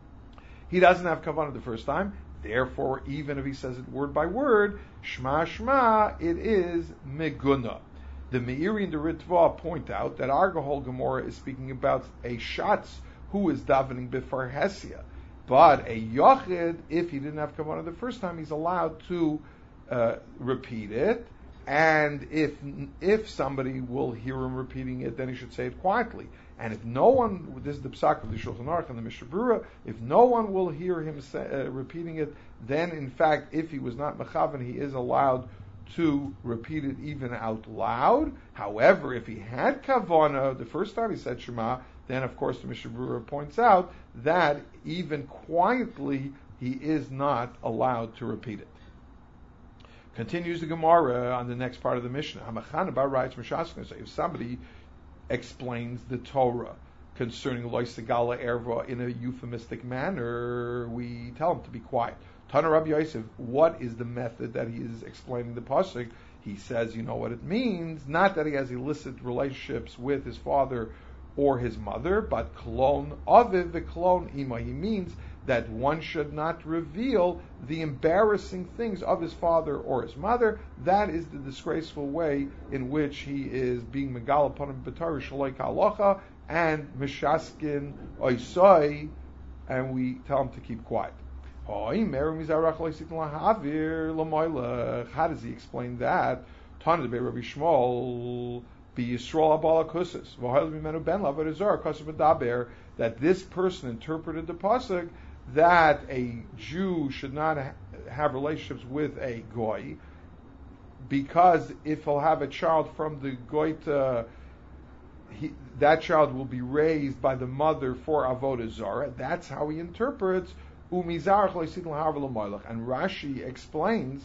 he doesn't have kavanah the first time. Therefore, even if he says it word by word, Shema Shema, it is meguna. The Meiri and the Ritva point out that Argahol Gemara is speaking about a shatz who is davening before Hesia. But a yochid, if he didn't have kavanah the first time, he's allowed to uh, repeat it. And if if somebody will hear him repeating it, then he should say it quietly. And if no one, this is the psak of the Shulchan Aruch and the Mishnah Berurah, if no one will hear him say, uh, repeating it, then in fact, if he was not mechavan, he is allowed to repeat it even out loud. However, if he had kavanah the first time he said Shema, then of course the Mishnah Berurah points out that even quietly he is not allowed to repeat it. Continues the Gemara on the next part of the Mishnah. Hamachana writes Mishaskin. If somebody explains the Torah concerning Lo Segala Erva in a euphemistic manner, we tell him to be quiet. Tana Rabbi Yosef, what is the method that he is explaining the pasuk? He says, you know what it means, not that he has illicit relationships with his father or his mother, but klon aviv v'klon ima. He means that one should not reveal the embarrassing things of his father or his mother. That is the disgraceful way in which he is being megal upon him b'Torah shaloi ka'alocha and mishaskin oisoi, and we tell him to keep quiet. How does he explain that? Tana be Rabbi Shmuel be Yisrael abalakusis v'ha'il mimenu ben lavad azar kasav medaber, that this person interpreted the pasuk that a Jew should not ha- have relationships with a goy, because if he'll have a child from the goy to, he, that child will be raised by the mother for avodah zarah. That's how he interprets. And Rashi explains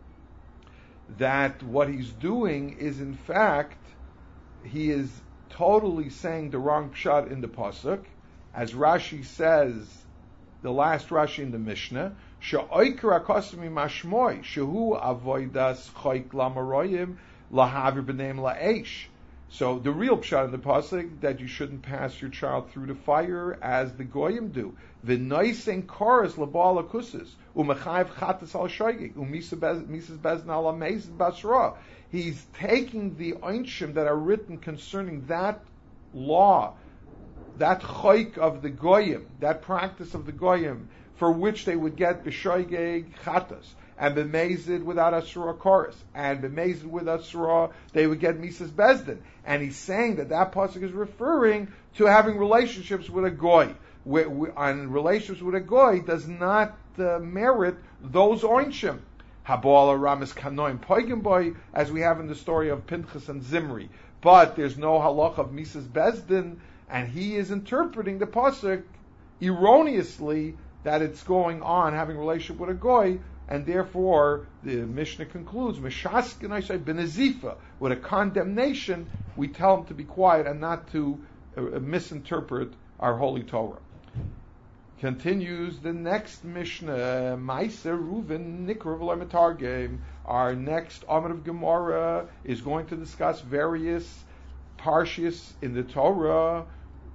that what he's doing is, in fact, he is totally saying the wrong pshat in the pasuk, as Rashi says, the last Rashi in the Mishnah, she'oikra kosmi mashmoi shehu avoidas choik lamaroyim lahavir b'neim la'esh. So the real pshat in the pasuk that you shouldn't pass your child through the fire as the goyim do. V'noisen koros labal akusis u'mechayev chatas al shoygig u'misas bezna al amez basra. He's taking the onshim that are written concerning that law, that choik of the goyim, that practice of the goyim, for which they would get b'shoygig chatas, and b'mezid without asura chorus, and b'mezid with asura they would get misas bezdin. And he's saying that that pasuk is referring to having relationships with a goy. We, we, and relationships with a goy does not uh, merit those oinshim. Habala ramis kanoim poigim boy, as we have in the story of Pinchas and Zimri. But there's no halach of misas bezdin, and he is interpreting the pasuk erroneously that it's going on having a relationship with a goy. And therefore, the Mishnah concludes, Meshaskin, I say, benazifa, with a condemnation, we tell him to be quiet and not to uh, misinterpret our holy Torah. Continues the next Mishnah, Meiser Reuven Nikra v'lo metargem. Our next Amud of Gemara is going to discuss various parshas in the Torah,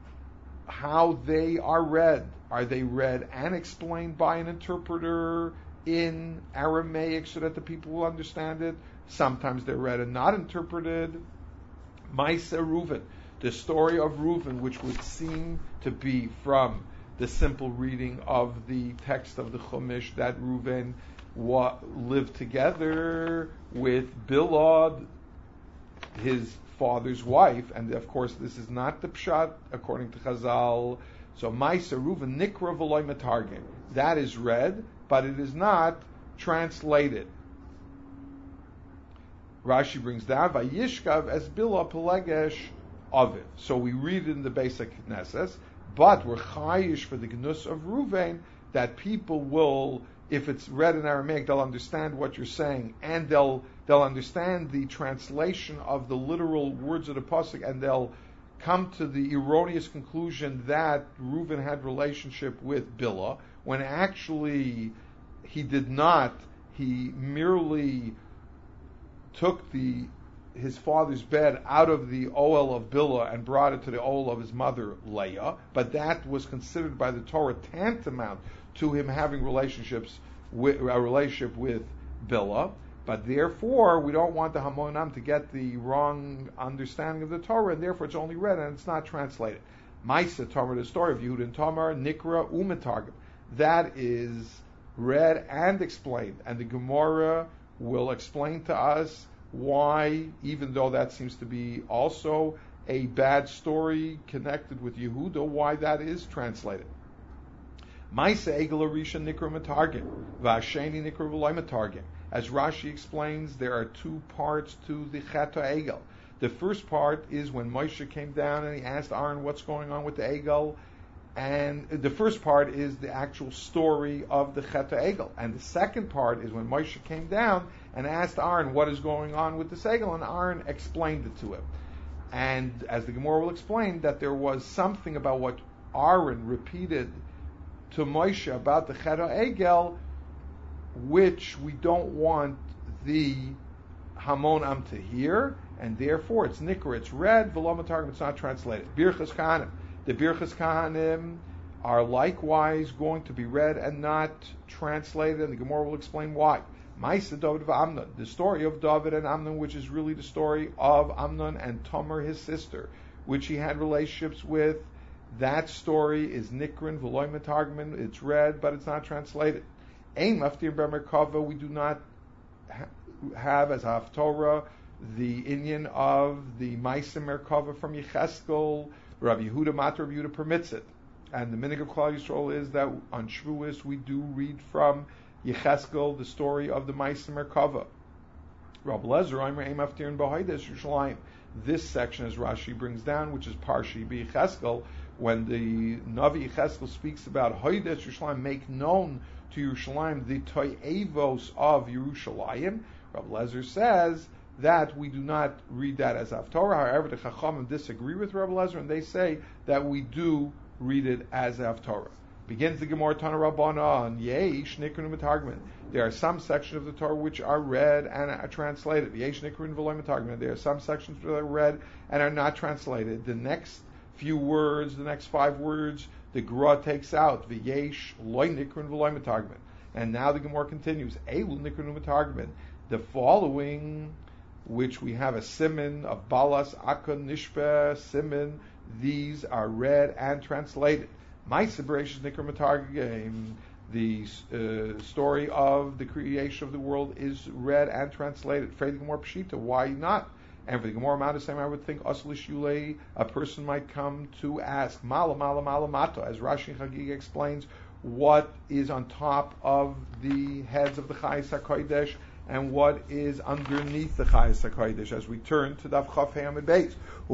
how they are read. Are they read and explained by an interpreter in Aramaic so that the people will understand it? Sometimes they're read and not interpreted. Ma'aseh Reuven, the story of Reuven, which would seem to be from the simple reading of the text of the Chumash that Reuven wa- lived together with Bilhah, his father's wife, and of course this is not the pshat according to Chazal. So Ma'aseh Reuven Nikra v'lo metargem, that is read, but it is not translated. Rashi brings down Vayishkav as Bilhah Pelegesh Aviv. So we read it in the basic Knesset, but we're chayish for the Gnus of Reuven that people will, if it's read in Aramaic, they'll understand what you're saying, and they'll they'll understand the translation of the literal words of the pasuk, and they'll come to the erroneous conclusion that Reuven had relationship with Bilhah, when actually he did not. He merely took the his father's bed out of the oel of Bilhah and brought it to the oel of his mother Leah, but that was considered by the Torah tantamount to him having relationships with, a relationship with Bilhah. But therefore, we don't want the Hamonam to get the wrong understanding of the Torah, and therefore it's only read and it's not translated. Ma'aseh Tamar, the story of Yehud and Tamar, Nikra umetargem, that is read and explained, and the Gemara will explain to us why, even though that seems to be also a bad story connected with Yehuda, why that is translated. Ma'aseh Egel Arisha Nikra metargem, V'Hasheni Nikra v'lo metargem. As Rashi explains, there are two parts to the Chet HaEgel. The first part is when Moshe came down and he asked Aaron what's going on with the Egel, And the first part is the actual story of the Chet HaEgel. And the second part is when Moshe came down and asked Aaron what is going on with the Segel, and Aaron explained it to him. And as the Gemara will explain, that there was something about what Aaron repeated to Moshe about the Chet HaEgel, which we don't want the Hamon Am to hear, and therefore it's Nikra, it's read, V'lo Matargum, it's not translated. Birchas Kahanim. The Birchas Kahanim are likewise going to be read and not translated, and the Gemara will explain why. Ma'aseh David v'Amnon, the story of David and Amnon, which is really the story of Amnon and Tamar, his sister, which he had relationships with. That story is Nikrin V'loy Matargum. It's read, but it's not translated. Ein Maftir B'Merkava, we do not ha- have as Haftorah the inyan of the Ma'aseh Merkava from Yecheskel. Rabbi Yehuda, Matar Rabbi Yehuda permits it. And the minig of Klal Yisrael is that on Shavuos we do read from Yecheskel the story of the Ma'aseh Merkava. Rabbi Lezer, Omer Ein Maftirin B'Hodesh Yerushalayim. This section, as Rashi brings down, which is Parshi B'Yecheskel, when the Navi Yecheskel speaks about Hodesh Yerushalayim, make known to Yerushalayim the To'evos of Yerushalayim, Rabbi Lezer says that we do not read that as Haftorah. However, the Chachamim disagree with Rabbi Lezer, and they say that we do read it as Haftorah. Begins the Gemara Tana Rabbanan, Yesh Nikrin Matargman. There are some sections of the Torah which are read and are translated. Yesh Nikrin V'loy Matargman. There are some sections that are read and are not translated. The next few words, the next five words, the Gra takes out. V'yesh Loy Nikrin V'loy Matargman. And now the Gemara continues. Elu Nikrin Matargman. The following, which we have a siman of Balas, Akon, Nishpe, siman, these are read and translated. Ma'aseh Bereshis Nikra Matargim, the uh, story of the creation of the world is read and translated. For the Gemara Pshita, why not? And for the Gemara Mount same, I would think Aslish Yulei, a person might come to ask Mala Mala Mala Mato, as Rashi Chagiga explains, what is on top of the heads of the Chayes HaKodesh and what is underneath the Chayes HaKodesh, as we turn to Daf Chaf Hei Amud Beis.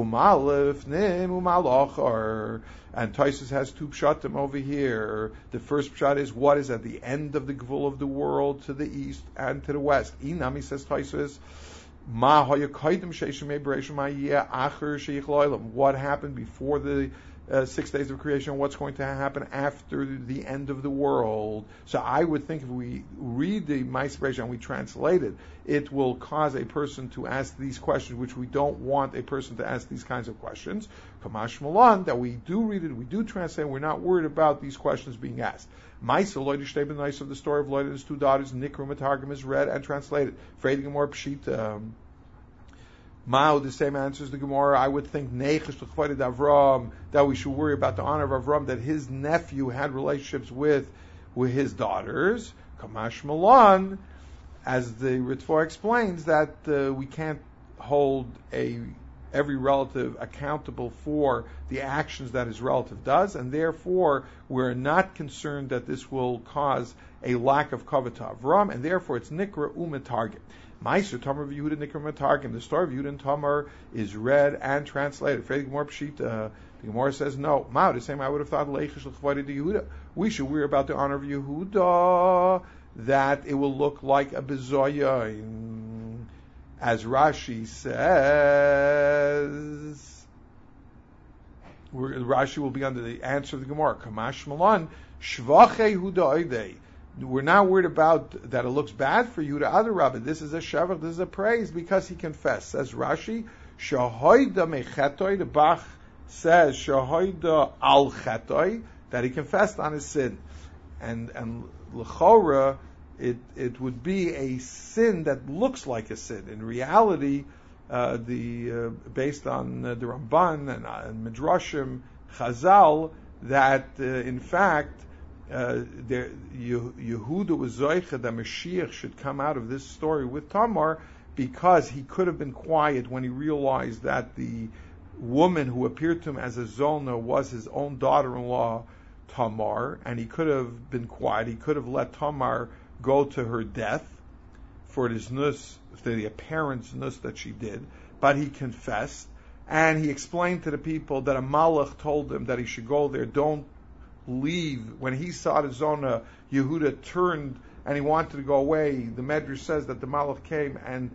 Umalef nim umalachar. And Taisus has two pshatim over here. The first pshat is what is at the end of the Gvul of the world, to the east and to the west. Inami, says Taisus, Ma hayakaidim sheishim ebreshim ma'yeh acher sheich lo'elam. What happened before the Uh, six days of creation, what's going to happen after the end of the world. So I would think if we read the Ma'aseh Bereshis and we translate it, it will cause a person to ask these questions, which we don't want a person to ask these kinds of questions. Kamash Malan, that we do read it, we do translate, we're not worried about these questions being asked. Ma'aseh Loida Shtei Nice of the story of Loida and his two daughters, Nikra Matargim, is read and translated. Freidig more Pshita. Um, Mao, the same answers the Gemara. I would think Neichesh L'Chvayid Avram, that we should worry about the honor of Avram, that his nephew had relationships with with his daughters. Kamash Malan, as the Ritva explains, that uh, we can't hold a every relative accountable for the actions that his relative does, and therefore we're not concerned that this will cause a lack of kavod to Avram, and therefore it's Nikra Umatargim. Ma'aser Tamar v'Yehuda Nikra Matargim. The story of Yehuda and Tamar is read and translated. Freidig Gemara Pshita. The Gemara says no. Ma'od, the same I would have thought Leichish L'Chvayid Yehuda. We should worry about the honor of Yehuda, that it will look like a bezoya, as Rashi says. Rashi will be under the answer of the Gemara. Kamash Malan Shvachei Yehuda Oidei. We're not worried about that it looks bad for Yehuda. Other Rabbi, this is a shavach, this is a praise because he confessed. Says Rashi, Shahoida mechetoi. The Bach says Shahoida al chetoi, that he confessed on his sin, and and l'chora it it would be a sin that looks like a sin. In reality, uh, the uh, based on uh, the Ramban and, uh, and Midrashim Chazal, that uh, in fact. Uh, there, Yehuda was zoicha that Mashiach should come out of this story with Tamar, because he could have been quiet when he realized that the woman who appeared to him as a Zona was his own daughter-in-law, Tamar, and he could have been quiet. He could have let Tamar go to her death for this nus, for the apparent nus that she did, but he confessed, and he explained to the people that a malach told him that he should go there. Don't leave. When he saw the Zona, Yehuda turned and he wanted to go away. The Medrash says that the Malach came and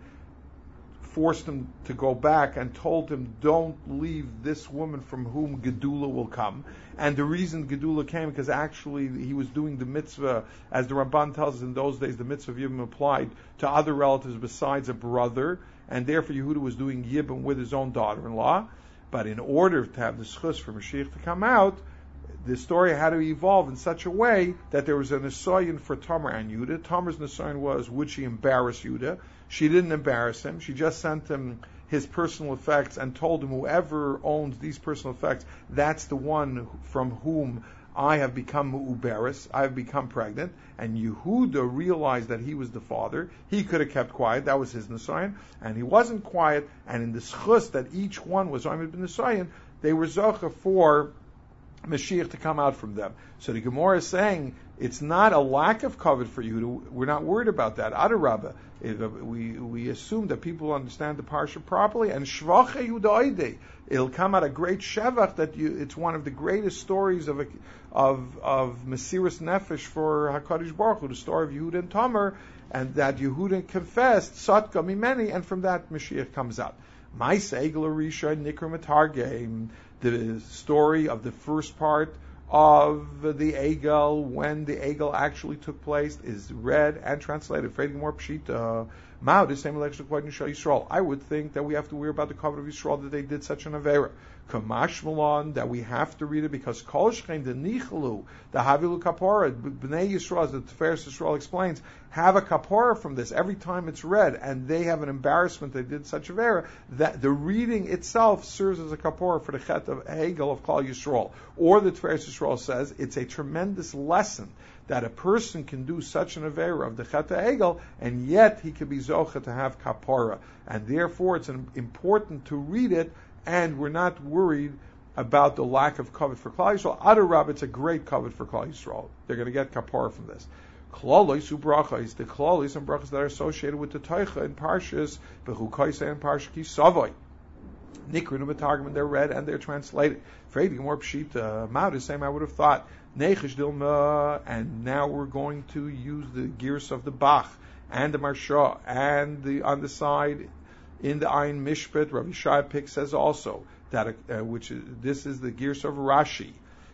forced him to go back and told him, don't leave this woman from whom Gedula will come. And the reason Gedula came, because actually he was doing the mitzvah, as the Ramban tells us in those days, the mitzvah of Yibam applied to other relatives besides a brother, and therefore Yehuda was doing Yibam with his own daughter-in-law. But in order to have the schus for Mashiach to come out, the story had to evolve in such a way that there was a Nisayan for Tamar and Yehuda. Tamar's Nisayan was, would she embarrass Yehuda? She didn't embarrass him. She just sent him his personal effects and told him, whoever owns these personal effects, that's the one from whom I have become Uberis, I have become pregnant. And Yehuda realized that he was the father. He could have kept quiet. That was his Nisayan. And he wasn't quiet. And in the schus that each one was Omed ben Nisayan, they were zocha for Mashiach to come out from them. So the Gemara is saying it's not a lack of kavod for Yehuda. We're not worried about that. Adarabba, we we assume that people understand the parsha properly, and shvache Yehuda, it'll come out a great shevach that you, it's one of the greatest stories of a, of of Mesiras Nefesh for Hakadosh Baruch Hu, the story of Yehuda and Tamar, and that Yehuda confessed Satka Mimeni, and from that Mashiach comes out. Ma'aseh Egel Arisha Nikra Matargem, the story of the first part of the Egel, when the Egel actually took place, is read and translated. More Pshita. Mao, the same election of Yisrael. I would think that we have to worry about the cover of Yisrael that they did such an avera. Kamash Malon, that we have to read it because Kol Shchein the Nichalu, the Havilu Kapora, Bnei Yisrael, as the Tiferes Yisrael explains, have a kapora from this every time it's read, and they have an embarrassment they did such a avera, that the reading itself serves as a kapora for the Chet of Hegel of Klal Yisrael. Or the Tiferes Yisrael says it's a tremendous lesson that a person can do such an avera of the Chet of Hegel, and yet he could be zocha to have kapora, and therefore it's an, important to read it. And we're not worried about the lack of kavod for Klal Yisrael. Adarab, it's a great kavod for Klal Yisrael. They're going to get kapara from this. Klalos ubrachas, the klalos and brachas that are associated with the teicha in parshas, bechukaisa and parsha kisavoy. Nikrin u'metargum, they're read and they're translated. Afraid more pshita. Mount is same. I would have thought nechish dilma, and now we're going to use the gears of the Bach and the Marsha and the on the side. In the Ayin Mishpat, Rabbi Shai Pik says also that uh, which is, this is the gears of Rashi.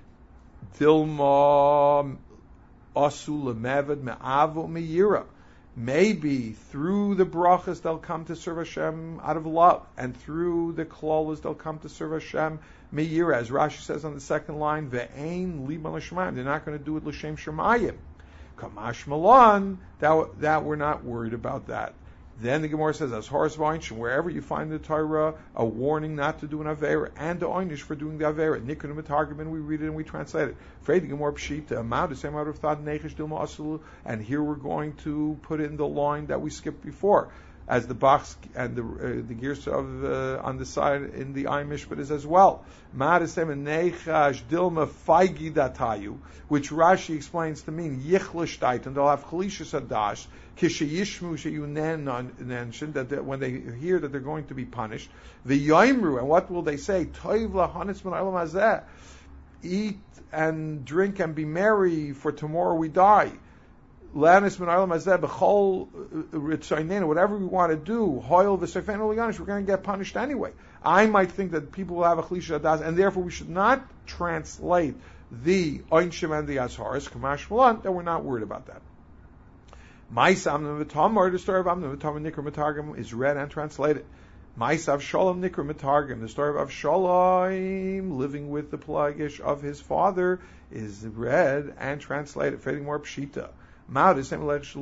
Dilma asul lemevad me'avo me'yira. Maybe through the brachas they'll come to serve Hashem out of love, and through the klolas they'll come to serve Hashem me'yira. As Rashi says on the second line, ve'ein liba l'shemayim. They're not going to do it l'shem shemayim. Kamash malan. That that we're not worried about that. Then the Gemara says, as Horace Weinstein, wherever you find the Torah, a warning not to do an Avera, and the Einish for doing the Avera. Nikon Matargum, we read it and we translate it. Afraid the Gemara Pshita, amount, the same out of thought, Nechesh Dilma Asulu, and here we're going to put in the line that we skipped before, as the Bachs and the uh, the gears of uh, on the side in the Ayin Mishpat is as well. Ma the same Nechash Dilma Feigi Datayu, which Rashi explains to mean Yichlishtait, and they'll have Chalishas Adash. Kishayishmu sheyunen, that when they hear that they're going to be punished, the yoimru, and what will they say? Toiv lahanis min olam hazeh, eat and drink and be merry, for tomorrow we die. Lahanis min olam hazeh b'chol ritzaynenu, whatever we want to do, hoil v'seifenu l'yanish, we're going to get punished anyway. I might think that people will have a chlisha adas, and therefore we should not translate the oinshim and the asharis kamash malan, that we're not worried about that. Ma'aseh Amnon v'Tamar, the story of Amnon v'Tamar Nikra Matargum is read and translated. Ma'aseh Avshalom Nikra Matargum, the story of Avshalom living with the plagish of his father, is read and translated. Fading more pshita. Ma'od is same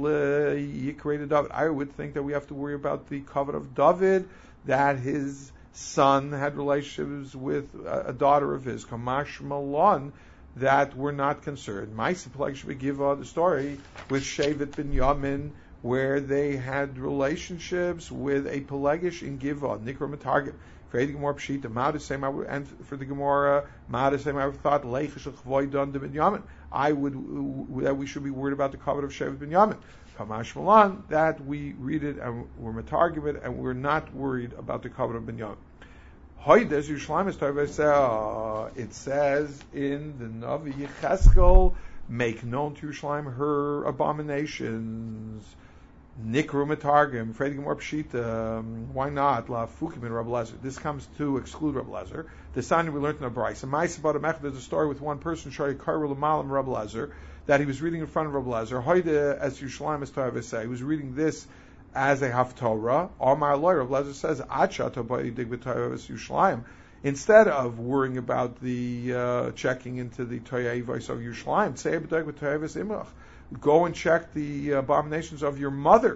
Yikra David. I would think that we have to worry about the covet of David, that his son had relationships with a daughter of his, Kamash Malon, that we're not concerned. Ma'aseh Peleg Shbegiva, the story with Shevet ben Yamin, where they had relationships with a Pelegish in Giva, Nikra Matargim. For the Gemara Pshita, Ma'ad is same, and for the Gemara, Ma'ad is same, I would thought Leichish Chvoy Don de ben Yamin. I would that we should be worried about the covet of Shevet ben Yamin. Kamash Malan, that we read it and we're Matargim it, and we're not worried about the covet of ben Yamin. Hoides Yerushalayim is Torah. It says in the Navi Yecheskel, make known to Yerushalayim her abominations. Nikru Matargim, afraid to get more pshita. Why not? La Fukim and Rabbi Lezer. This comes to exclude Rabbi Lezer. The sign we learned in the Bryce. And Ma'aseh B'Adam Echad, there's a story with one person, Shari Karul Malam Rabbi Lezer, that he was reading in front of Rabbi Lezer. Hoide as Yerushalayim is Torah. He was reading this as a haftorah. Amar Loi, Rabbi Lezer says, Acha Tobai Dig B'Torah as Yerushalayim. Instead of worrying about the uh, checking into the Torah voice of Yerushalayim, say B'Dig B'Torah Imach. Go and check the abominations of your mother.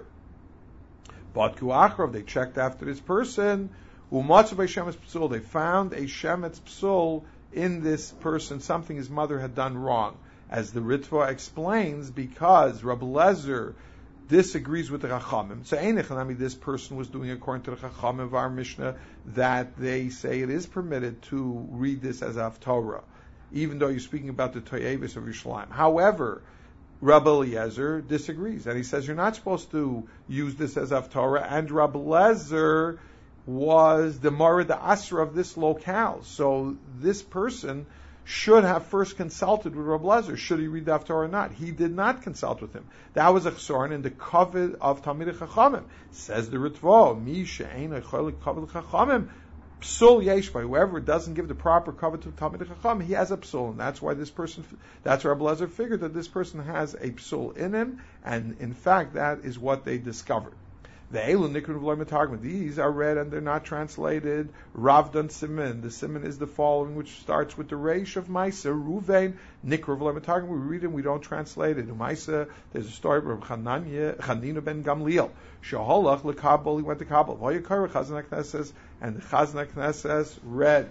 But Kuachrov, they checked after this person. Umatzav Shemetz Psul, they found a Shemetz Psul in this person, something his mother had done wrong. As the Ritva explains, because Rabbi Lezer disagrees with the Chachamim. So Einich, this person was doing according to the Chachamim of our Mishnah, that they say it is permitted to read this as Haftorah, even though you're speaking about the Toyevis of Yerushalayim. However, Rabbi Eliezer disagrees, and he says you're not supposed to use this as Haftorah, and Rabbi Eliezer was the Mara, the Asra of this locale. So this person should have first consulted with Rabbi Eliezer. Should he read the Haftorah or not? He did not consult with him. That was a chsoron in the kavod of Talmidei Chachamim. Says the Ritva, Mi she'ein echol kavod Chachamim, psul yesh by whoever doesn't give the proper kavod to Talmidei Chachamim, he has a psul, and that's why this person, that's why Rabbi Eliezer figured that this person has a psul in him, and in fact that is what they discovered. The Elu Nikru V'Loi Matargim, these are read and they're not translated. Ravdan Siman, the Siman is the following, which starts with the Reish of Maisa, Ruvain, Nikru V'Loi Matargim, we read it, we don't translate it. Maisa, there's a story of Chanina ben Gamliel, Sheholach L'Kabul, he went to Kabul. Vayikar Chazan HaKnesses, and the Chazan HaKnesses read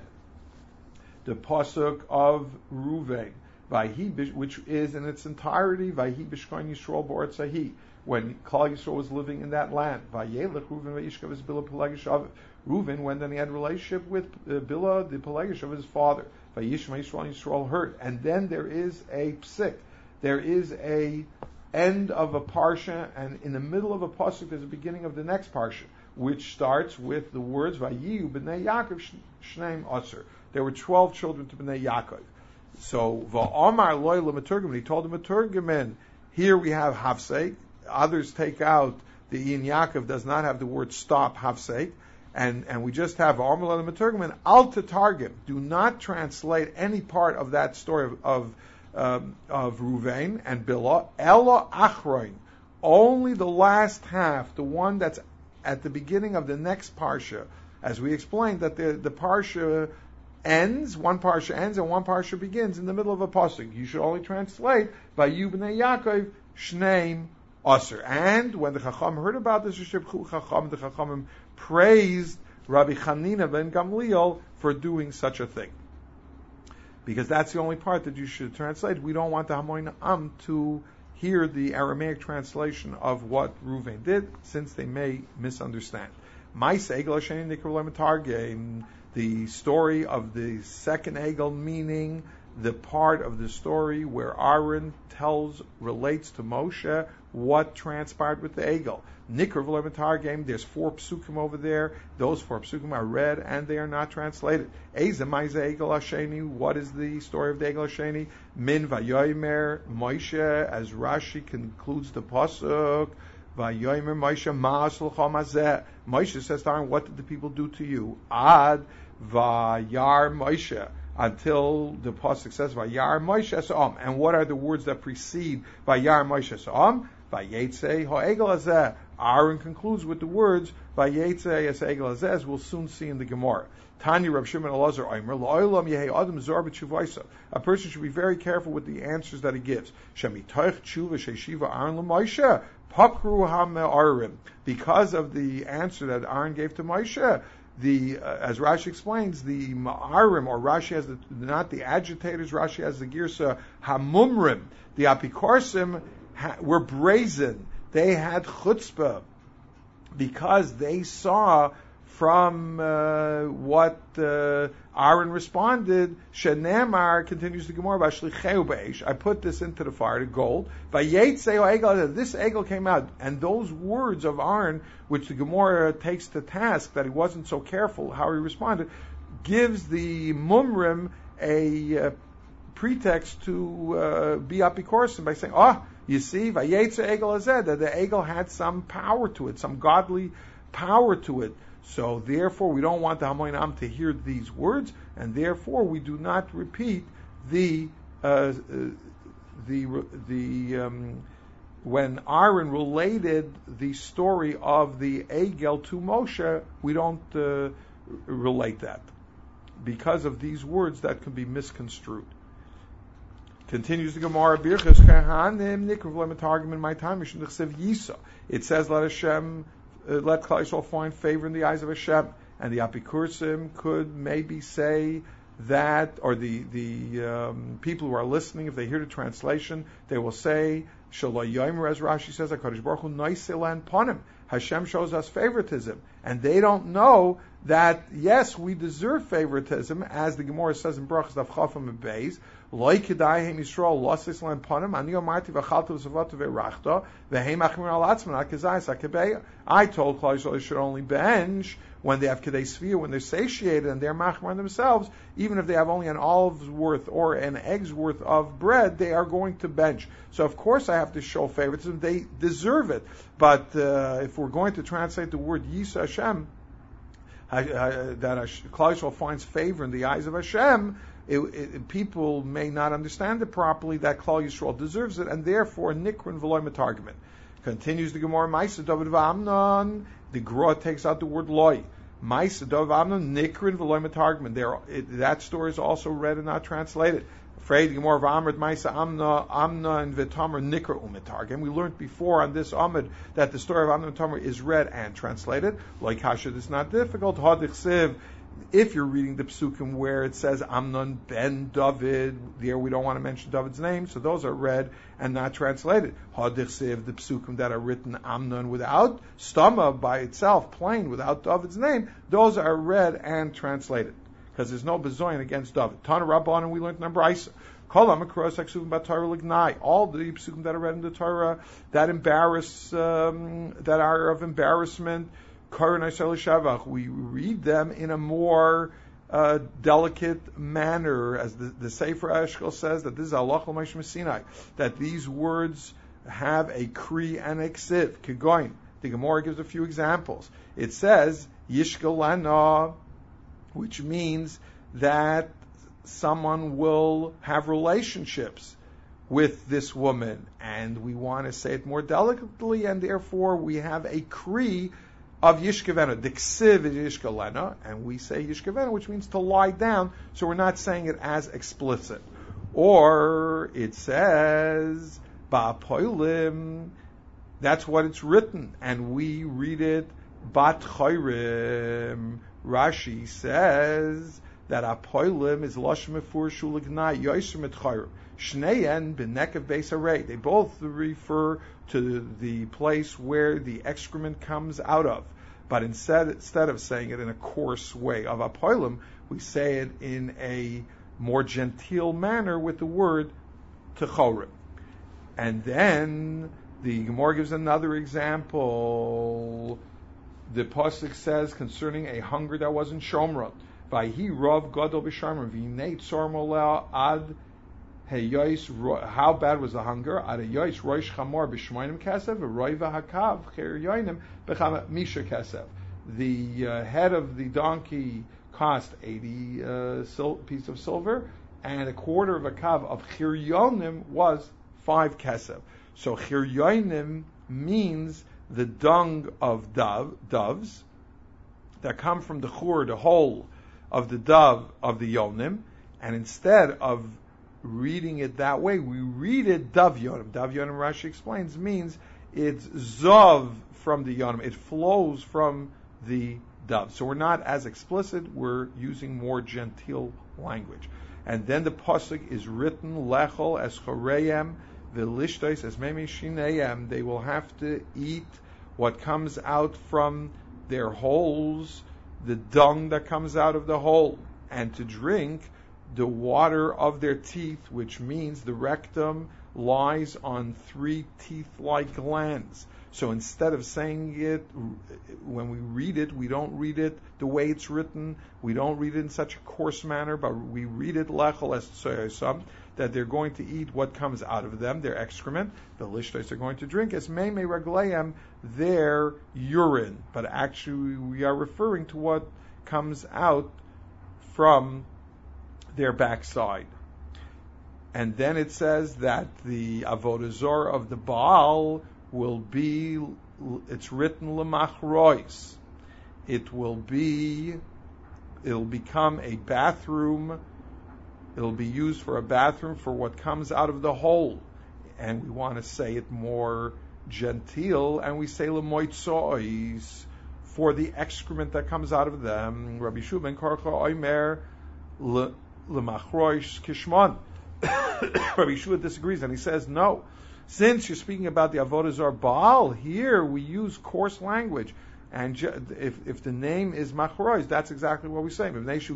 the pasuk of Ruvain, Vayhi, which is in its entirety, Vayhi B'Shkoin Yisrael B'Oretz Sahi, when Klal Yisrael was living in that land. Vayelech Reuven vayishkav his Bila Pelagish of Reuven went and he had a relationship with uh, Bila, the Pelagish of his father. Vayishma Yisrael, Yisrael heard. And then there is a psik. There is a end of a parsha, and in the middle of a pasuk there's a beginning of the next parsha, which starts with the words Vayiyu b'nei Yaakov shneim aser. There were twelve children to b'nei Yaakov. So va'amar loy l'maturgim, he told the maturgimin, here we have hafsek. Others take out the Ian Yaakov does not have the word stop, hafsek, and and we just have Armel and Maturgim, al tatargim. Do not translate any part of that story of of, um, of Ruvain and Bilah. Ella achroin, only the last half, the one that's at the beginning of the next parsha, as we explained that the the parsha ends, one parsha ends and one parsha begins in the middle of a pasuk. You should only translate by Yubnei Yaakov shneim Aser. And when the Chacham heard about this, the Chacham praised Rabbi Chanina ben Gamliel for doing such a thing. Because that's the only part that you should translate. We don't want the Hamoin Am to hear the Aramaic translation of what Reuven did, since they may misunderstand. The story of the second Egel, meaning the part of the story where Aaron tells, relates to Moshe what transpired with the Egel. Nikr v'lo Matargim, there's four psukim over there. Those four psukim are read and they are not translated. Eza ma'isa Egel Hasheni, what is the story of the Egel Hasheni? Min vayomer Moshe, as Rashi concludes the pasuk, vayomer Moshe ma'asol chamazeh. Moshe says to Aaron, what did the people do to you? Ad vayar Moshe, until the pasuk says Vayar Moshe Sa'am. And what are the words that precede Vayar Moshe Sa'am? Vayetze ha'egel hazeh. Aaron concludes with the words Vayetze ha'egel hazeh, as we'll soon see in the Gemara. Tanya Rav Shimon Elazar Omer La'olam Yehei Adam Zor B'Tshuvaysa. A person should be very careful with the answers that he gives. Shemitoich Tshuva Sheishiva Aaron LaMoshe Pakru HaMe'arim. Because of the answer that Aaron gave to Moshe, the uh, as Rashi explains, the Ma'arim, or Rashi has the, not the agitators, Rashi has the Girsa Hamumrim. The Apikorsim ha, were brazen. They had chutzpah because they saw from uh, what uh, Aaron responded. Shenemar, continues the Gemara, I put this into the fire, the gold. This egel came out, and those words of Aaron, which the Gemara takes to task that he wasn't so careful how he responded, gives the mumrim a uh, pretext to uh, be apikorsim by saying, oh, you see, vayetze egel hazeh, that the egel had some power to it, some godly power to it. So therefore, we don't want the Hamoinam to hear these words, and therefore we do not repeat the uh, uh, the the um, when Aaron related the story of the Egel to Moshe, we don't uh, relate that because of these words that can be misconstrued. Continues the Gemara, Birchas Kahanim Nikv Lematargim in my time, Yisa. It says, let Hashem, uh, let Klal Yisrael find favor in the eyes of Hashem. And the Apikursim could maybe say that, or the the um, people who are listening, if they hear the translation, they will say, Shalom Yomer, as Rashi says, HaKadosh Baruch Hu Noiselan Ponim. Hashem shows us favoritism. And they don't know that, yes, we deserve favoritism, as the Gemara says in Brachas Daf Chafam and Beis, Loi Kedaihem Yisrael Losis Lan Ponim, Ani Omarti V'chaltu V'savatu V'rachta, V'heim Achmir Al Atzman HaKazayis HaKabeya. I told Klal Yisrael they should only bench when they have Kedei Sviyah, when they're satiated and they're machmir themselves, even if they have only an olive's worth or an egg's worth of bread, they are going to bench. So of course I have to show favoritism. They deserve it. But uh, if we're going to translate the word Yisa Hashem, uh, uh, that Klal Yisrael finds favor in the eyes of Hashem, it, it, people may not understand it properly, that Klal Yisrael deserves it, and therefore Nikrin V'loy Metargmin. Continues the Gemara, Maisa David V'amnon, the Gra takes out the word loy. Maisa David V'amnon, Nikrin V'loy Metargmin. There, it, that story is also read and not translated. Afraid the Gemara V'amrit Maisa Amna, Amna and V'tamar Nikra U'metargim. We learned before on this Amud that the story of Amna and Tamar is read and translated. Like Kasha, it's not difficult. Hadich Siv, if you're reading the psukim where it says Amnon ben David, there we don't want to mention David's name, so those are read and not translated. Hadich Siv, the psukim that are written Amnon without stama by itself, plain without David's name, those are read and translated because there's no bezoin against David. Tana Rabban, and we learned number Isa. All the psukim that are read in the Torah that embarrass, um, that are of embarrassment, we read them in a more uh, delicate manner, as the, the Sefer Eshkol says, that this is Allah Moshe Sinai, that these words have a kri and a ksiv, kegoin. The Gemara gives a few examples. It says, Yishkel lana, which means that someone will have relationships with this woman, and we want to say it more delicately, and therefore we have a kri of Yishkevena. The ksiv is Yishkelena, and we say Yishkevena, which means to lie down, so we're not saying it as explicit. Or it says, Ba'apoilim, that's what it's written, and we read it, Bat Chayrim. Rashi says that Apoilim is Lashon Mefur Shulignai, Yoiser Mit Chayrim. Shneyen B'nekev Beis Harei. They both refer to the place where the excrement comes out of. But instead, instead of saying it in a coarse way of Apoilim, we say it in a more genteel manner with the word Techorim. And then the Gemara gives another example. The pasuk says concerning a hunger that was in Shomron, Vayhi Rav Gadol b'Shomron, V'nei Tzor Moleh Ad Heyois. How bad was the hunger? Ad Heyois Roish Chamor b'Shmoinim Kesef, V'Roi V'Hakav Cher Yoinim b'Cham Misha Kesef. The uh, head of the donkey cost eighty uh, sil- pieces of silver, and a quarter of a kav of Cher Yoinim was five Kesef. So Cher Yoinim means the dung of dove, doves that come from the chur, the hole of the dove of the yonim, and instead of reading it that way, we read it dav yonim. Dav yonim, Rashi explains, means it's zov from the yonim. It flows from the dove. So we're not as explicit, we're using more genteel language. And then the pasuk is written, lechol es choreim, the lishtais as memi shinayim, they will have to eat what comes out from their holes, the dung that comes out of the hole, and to drink the water of their teeth, which means the rectum lies on three teeth-like glands. So instead of saying it, when we read it, we don't read it the way it's written. We don't read it in such a coarse manner, but we read it lechol es tzoyosam, that they're going to eat what comes out of them, their excrement. The lishtos are going to drink as meimei ragleim, their urine. But actually, we are referring to what comes out from their backside. And then it says that the avodah zarah of the Baal will be, it's written lemachrois. It will be, it'll become a bathroom. It'll be used for a bathroom for what comes out of the hole. And we want to say it more genteel, and we say lemoitzois, for the excrement that comes out of them. Rabbi Shua ben Karcha oimer lemachrois kishmon. Rabbi Shua disagrees, and he says, no. Since you're speaking about the avodah zarah Baal, here we use coarse language. And ju- if if the name is machrois, that's exactly what we say.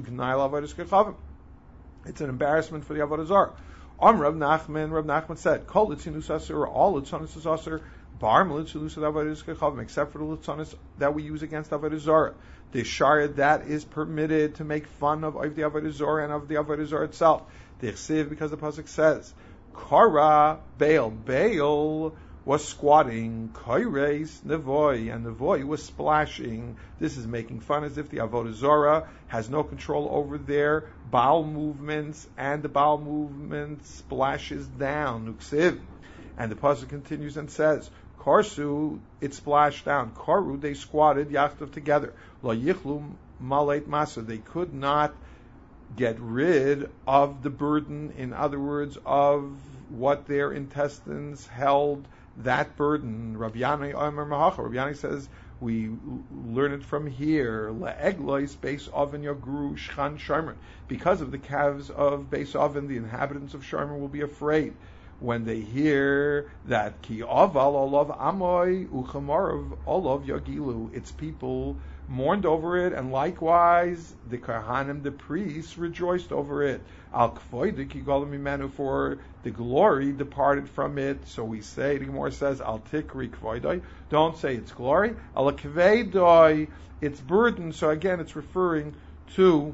It's an embarrassment for the avodah zarah. Am Rav Nachman, Rav Nachman said, Kol litzinus aser, all litzinus aser, bar litzinus avodah kechavim, except for the litzinus that we use against avodah zarah. The shara that is permitted to make fun of, of the avodah zarah and of the avodah zarah itself. The chsiv, because the pasuk says, Kara Baal, Baal was squatting, Koires Nevoy, and Nevoy was splashing. This is making fun as if the avodah zarah has no control over their bowel movements, and the bowel movement splashes down. Nuksiv. And the pasuk continues and says, Karsu, it splashed down. Karu, they squatted, Yachtav together. Lo yichlu maleit masa, they could not get rid of the burden, in other words, of what their intestines held, that burden. Rabbi Yanai Omer Mahacha. Rabbi Yanai says, we learn it from here. Le'eglois Beis Oven Yagru Shchan Sharmer. Because of the calves of Beis Oven, the inhabitants of Sharmer will be afraid when they hear that Ki Oval Olav Amoy Uchamarav Olav Yagilu. Its people mourned over it, and likewise the Karhanim, the priests, rejoiced over it. Al Kvoide Ki Golam Imenu, for the glory departed from it. So we say, the Gemara says, Al Tikri Kvoidoi, don't say it's glory. Al Kveidoi, it's burden. So again, it's referring to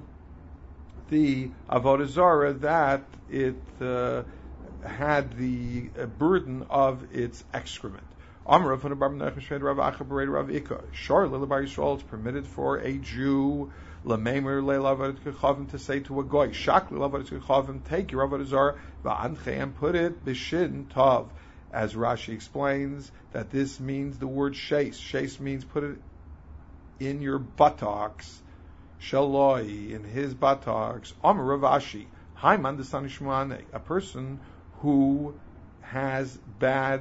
the avodah zarah, that it uh, had the uh, burden of its excrement. Amar from the Bar Menachem Shred Rav Acha Berei Rav Ika. Shor Lelabar Yisrael, it's permitted for a Jew Lameimer Leilavadet Kechavim to say to a goy, Shak Leilavadet Kechavim, take your avodah zarah va'anche and put it b'shin tov. As Rashi explains, that this means the word sheis. Sheis means put it in your buttocks. Shaloi, in his buttocks. Amar Rav Ashi, Haiman Desani Shmuane, a person who has bad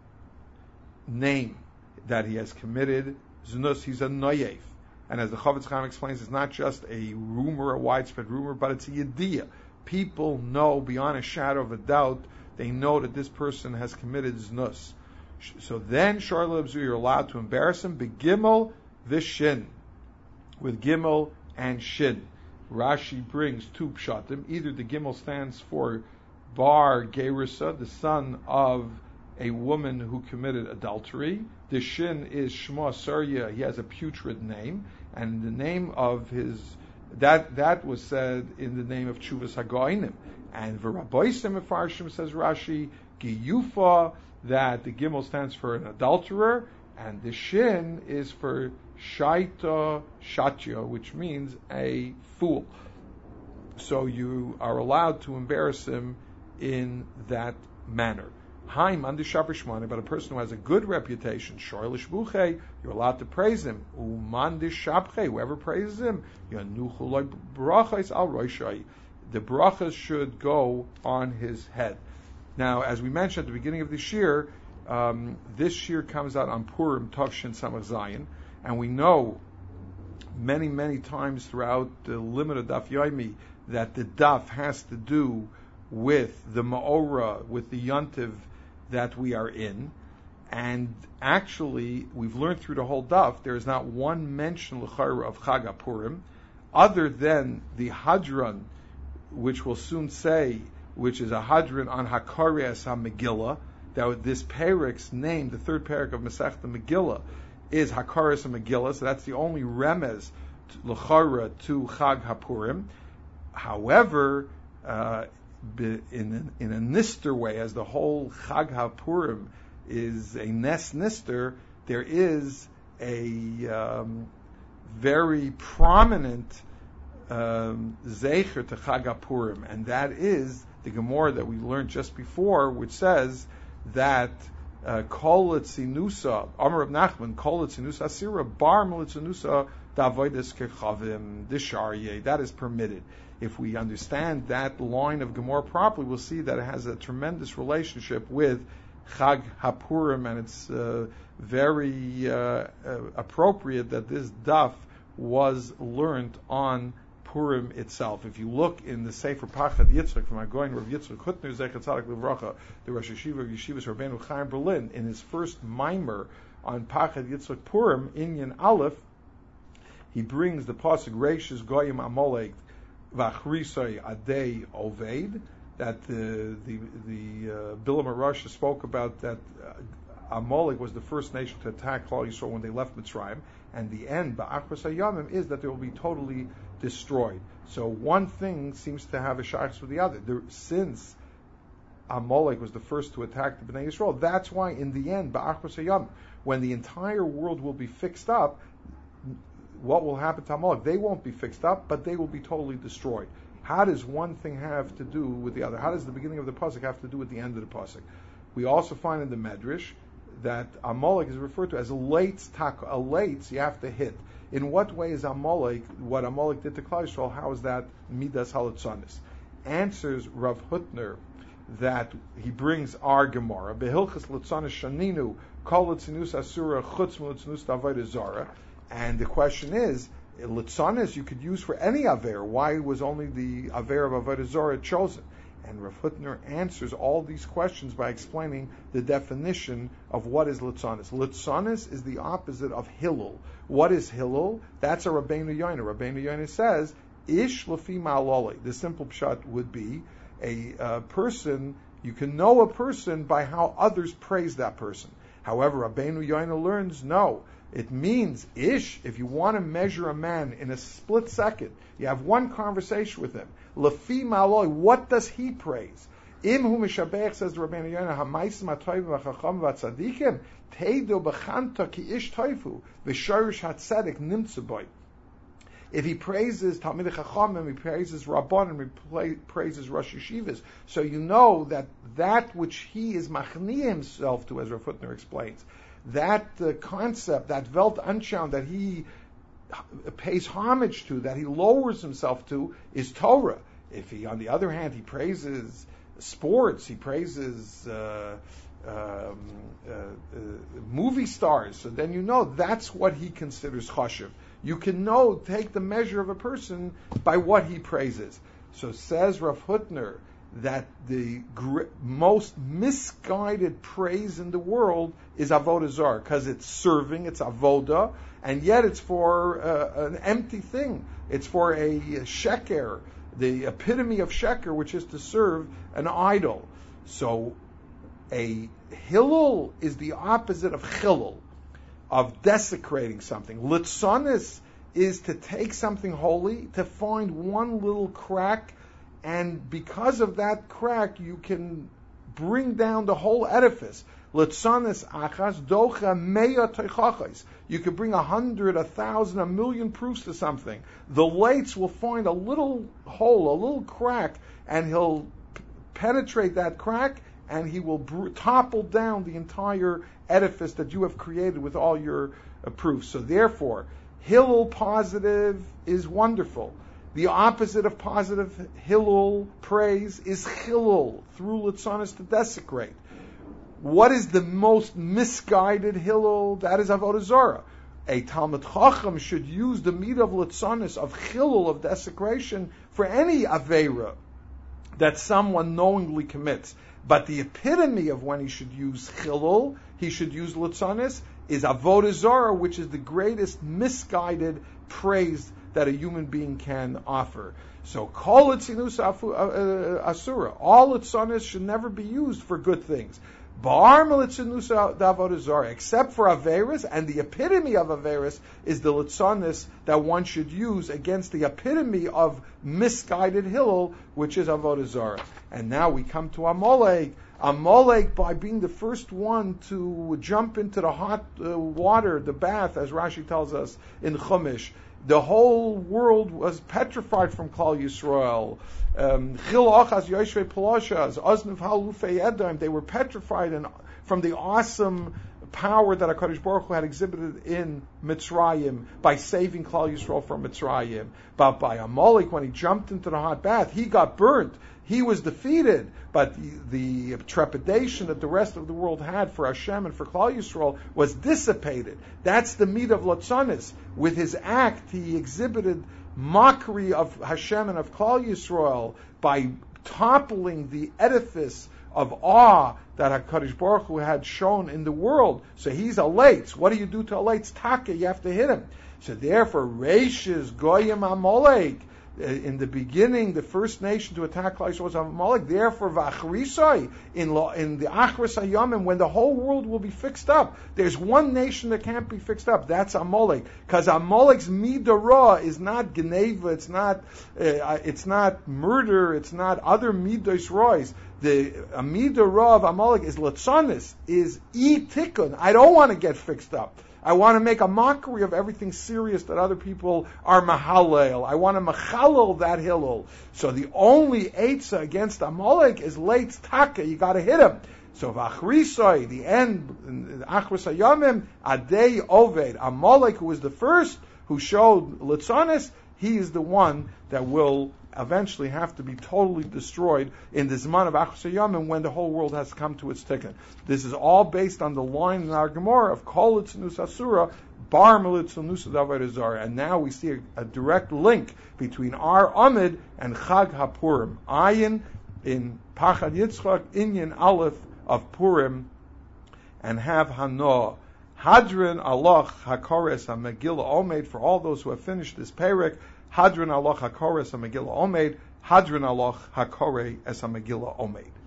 name, that he has committed znus, he's a noyev. And as the Chavetz Chaim explains, it's not just a rumor, a widespread rumor, but it's a yediyah. People know beyond a shadow of a doubt, they know that this person has committed znus. So then, Shor Lebzu, you're allowed to embarrass him, begimel vishin, with gimel and shin. Rashi brings two pshatim. Either the gimel stands for bar gerisa, the son of a woman who committed adultery. The shin is Shema Sarya, he has a putrid name, and the name of his, that that was said in the name of Chuvas Hagoinim. And V'Rabboisim Mefarshim, says Rashi, Giyufa, that the gimel stands for an adulterer, and the shin is for Shaita Shatya, which means a fool. So you are allowed to embarrass him in that manner. Haim under Shaper Shmone, but a person who has a good reputation, Shor Lishbuche, you're allowed to praise him. Uman Shapche, whoever praises him, Yanuchuloi Brachas al Roshai, the brachas should go on his head. Now, as we mentioned at the beginning of this year, um, this year comes out on Purim Tavshin Samach Zayin, and we know many, many times throughout the limit of Daf Yomi that the Daf has to do with the Ma'ora, with the Yontiv that we are in. And actually, we've learned through the whole Daf, there is not one mention l'chayra of Chag HaPurim, other than the Hadran which we'll soon say, which is a hadron on Hakares HaMegillah, that this perik's name, the third perik of Masechta Megillah, is Hakares HaMegillah, so that's the only remez l'chara to Chag HaPurim. However, uh, in, in a nister way, as the whole Chag HaPurim is a nes nister, there is a um, very prominent um, zecher to Chag HaPurim, and that is the Gemara that we learned just before, which says that Kol Litzinusa, Amar of Nachman, Kol Litzinusa Asira, Bar Litzinusa Davoides Kechavim Disharye. That is permitted. If we understand that line of Gemara properly, we'll see that it has a tremendous relationship with Chag HaPurim, and it's uh, very uh, uh, appropriate that this daf was learned on Purim itself. If you look in the Sefer Pachad Yitzchak from Agoin Rav Yitzchak Hutner Zechat Tzadik Livracha, the Rosh Yeshiva of Yeshivas Rabbeinu Chaim Berlin, in his first mimer on Pachad Yitzchak Purim, Inyan Aleph, he brings the pasuk Reishis Goyim Amalek Vachrisai Adei Oved, that the the the uh, Bilam HaRasha spoke about that uh, Amalek was the first nation to attack Klal Yisrael when they left Mitzrayim, and the end Ba'achros Hayamim is that they will be totally destroyed. So one thing seems to have a shaykhs with the other. There, since Amalek was the first to attack the Bnei Yisrael, that's why in the end, Ba'achros Hayamim, when the entire world will be fixed up, what will happen to Amalek? They won't be fixed up, but they will be totally destroyed. How does one thing have to do with the other? How does the beginning of the pasuk have to do with the end of the pasuk? We also find in the Medrash that Amalek is referred to as a late tak, a late you have to hit. In what way is Amalek, what Amalek did to Klal Yisrael, how is that midas halatzanis? Answers Rav Hutner that he brings our Gemara, Behilchas Litzanis Shaninu, Kol Litzinus Asura, Chutz Litzinus Avodah Zara. And the question is, Litzanis you could use for any Aver. Why was only the Aver of Avodah Zara chosen? And Rav Hutner answers all these questions by explaining the definition of what is Litzanis. Litzanis is the opposite of Hillel. What is Hillel? That's a Rabbeinu Yoina. Rabbeinu Yoina says, Ish Lafi Ma'aloli. The simple pshat would be a uh, person, you can know a person by how others praise that person. However, Rabbeinu Yoina learns, no. It means, ish, if you want to measure a man in a split second, you have one conversation with him. Lafi ma'aloi, what does he praise? Im hu mishabech, says the Rabbeinu Yonah, ha'maisim ha'toivim ha'chacham v'atzadikim, teido b'chanta ki ish toifu, v'shorish ha'tzedik nimtzuboy. If he praises Talmidei Chachamim, he praises Rabbanim, he praises Rosh Yeshivas, so you know that that which he is machni himself to, as Rav Hutner explains, that uh, concept, that Welt Anschauen that he pays homage to, that he lowers himself to, is Torah. If he, on the other hand, he praises sports, he praises uh, um, uh, uh, movie stars, so then you know that's what he considers chashuv. You can know, take the measure of a person by what he praises. So says Rav Hutner that the gr- most misguided praise in the world is avodah zarah, because it's serving, it's avodah, and yet it's for uh, an empty thing. It's for a sheker, the epitome of sheker, which is to serve an idol. So a hillel is the opposite of chilul, of desecrating something. Litzanis is to take something holy, to find one little crack, and because of that crack, you can bring down the whole edifice. Litzanis achas docha meya teichachos. You could bring a hundred, a thousand, a million proofs to something. The lights will find a little hole, a little crack, and he'll p- penetrate that crack, and he will br- topple down the entire edifice that you have created with all your uh, proofs. So therefore, Hillel positive is wonderful. The opposite of positive Hillel praise is Chilul, through Litzanis to desecrate. What is the most misguided Hillel? That is Avodah Zarah. A Talmud Chacham should use the meat of Litzanis, of Chilul, of desecration, for any Aveira that someone knowingly commits. But the epitome of when he should use Chilul, he should use Litzanis, is Avodah Zarah, which is the greatest misguided praise that a human being can offer. So kol litzinus asura, all litzonis should never be used for good things. Bar litzinus d'avodah zarah, except for averis, and the epitome of averis is the litzonis that one should use against the epitome of misguided hillel, which is avodah zarah. And now we come to Amalek. Amalek, by being the first one to jump into the hot uh, water, the bath, as Rashi tells us in Chumash, the whole world was petrified from Klal Yisrael. Um, they were petrified and from the awesome power that HaKadosh Baruch Hu had exhibited in Mitzrayim by saving Klal Yisrael from Mitzrayim. But by Amalek, when he jumped into the hot bath, he got burnt. He was defeated, but the, the trepidation that the rest of the world had for Hashem and for Klal Yisrael was dissipated. That's the meat of Lotzanis. With his act, he exhibited mockery of Hashem and of Klal Yisrael by toppling the edifice of awe that HaKadosh Baruch Hu had shown in the world. So he's a lates. What do you do to a lates? Taka, you have to hit him. So therefore, Reishis Goyim Amalek, in the beginning, the first nation to attack Klal Yisrael was Amalek. Therefore, v'achrisai, in in the Achris Hayamim, when the whole world will be fixed up, there's one nation that can't be fixed up. That's Amalek, because Amalek's midah is not geneva, it's not uh, it's not murder, it's not other midos rois. The uh, midah of Amalek is latzanis, is e tikkun. I don't want to get fixed up. I want to make a mockery of everything serious that other people are mahalel. I want to machalel that hillel. So the only eitzah against Amalek is leitz taka. You got to hit him. So v'achrisoi, the end, achris hayamim, adei oved. Amalek, who was the first who showed litzanis, he is the one that will eventually have to be totally destroyed in the Zman of Achos HaYamim when the whole world has come to its tikkun. This is all based on the line in our Gemara of Kol Litzinus Asura, Bar Melitzinus Avodah Zarah. And now we see a, a direct link between our Amid and Chag HaPurim. Ayin in Pachad Yitzchak, Inyan Aleph of Purim, and have Hanoah. Hadron Allah HaKores HaMegillah Omed, for all those who have finished this Perek, Hadron Allah HaKores HaMegillah Omed, Hadron Allah HaKore Es HaMegillah Omed.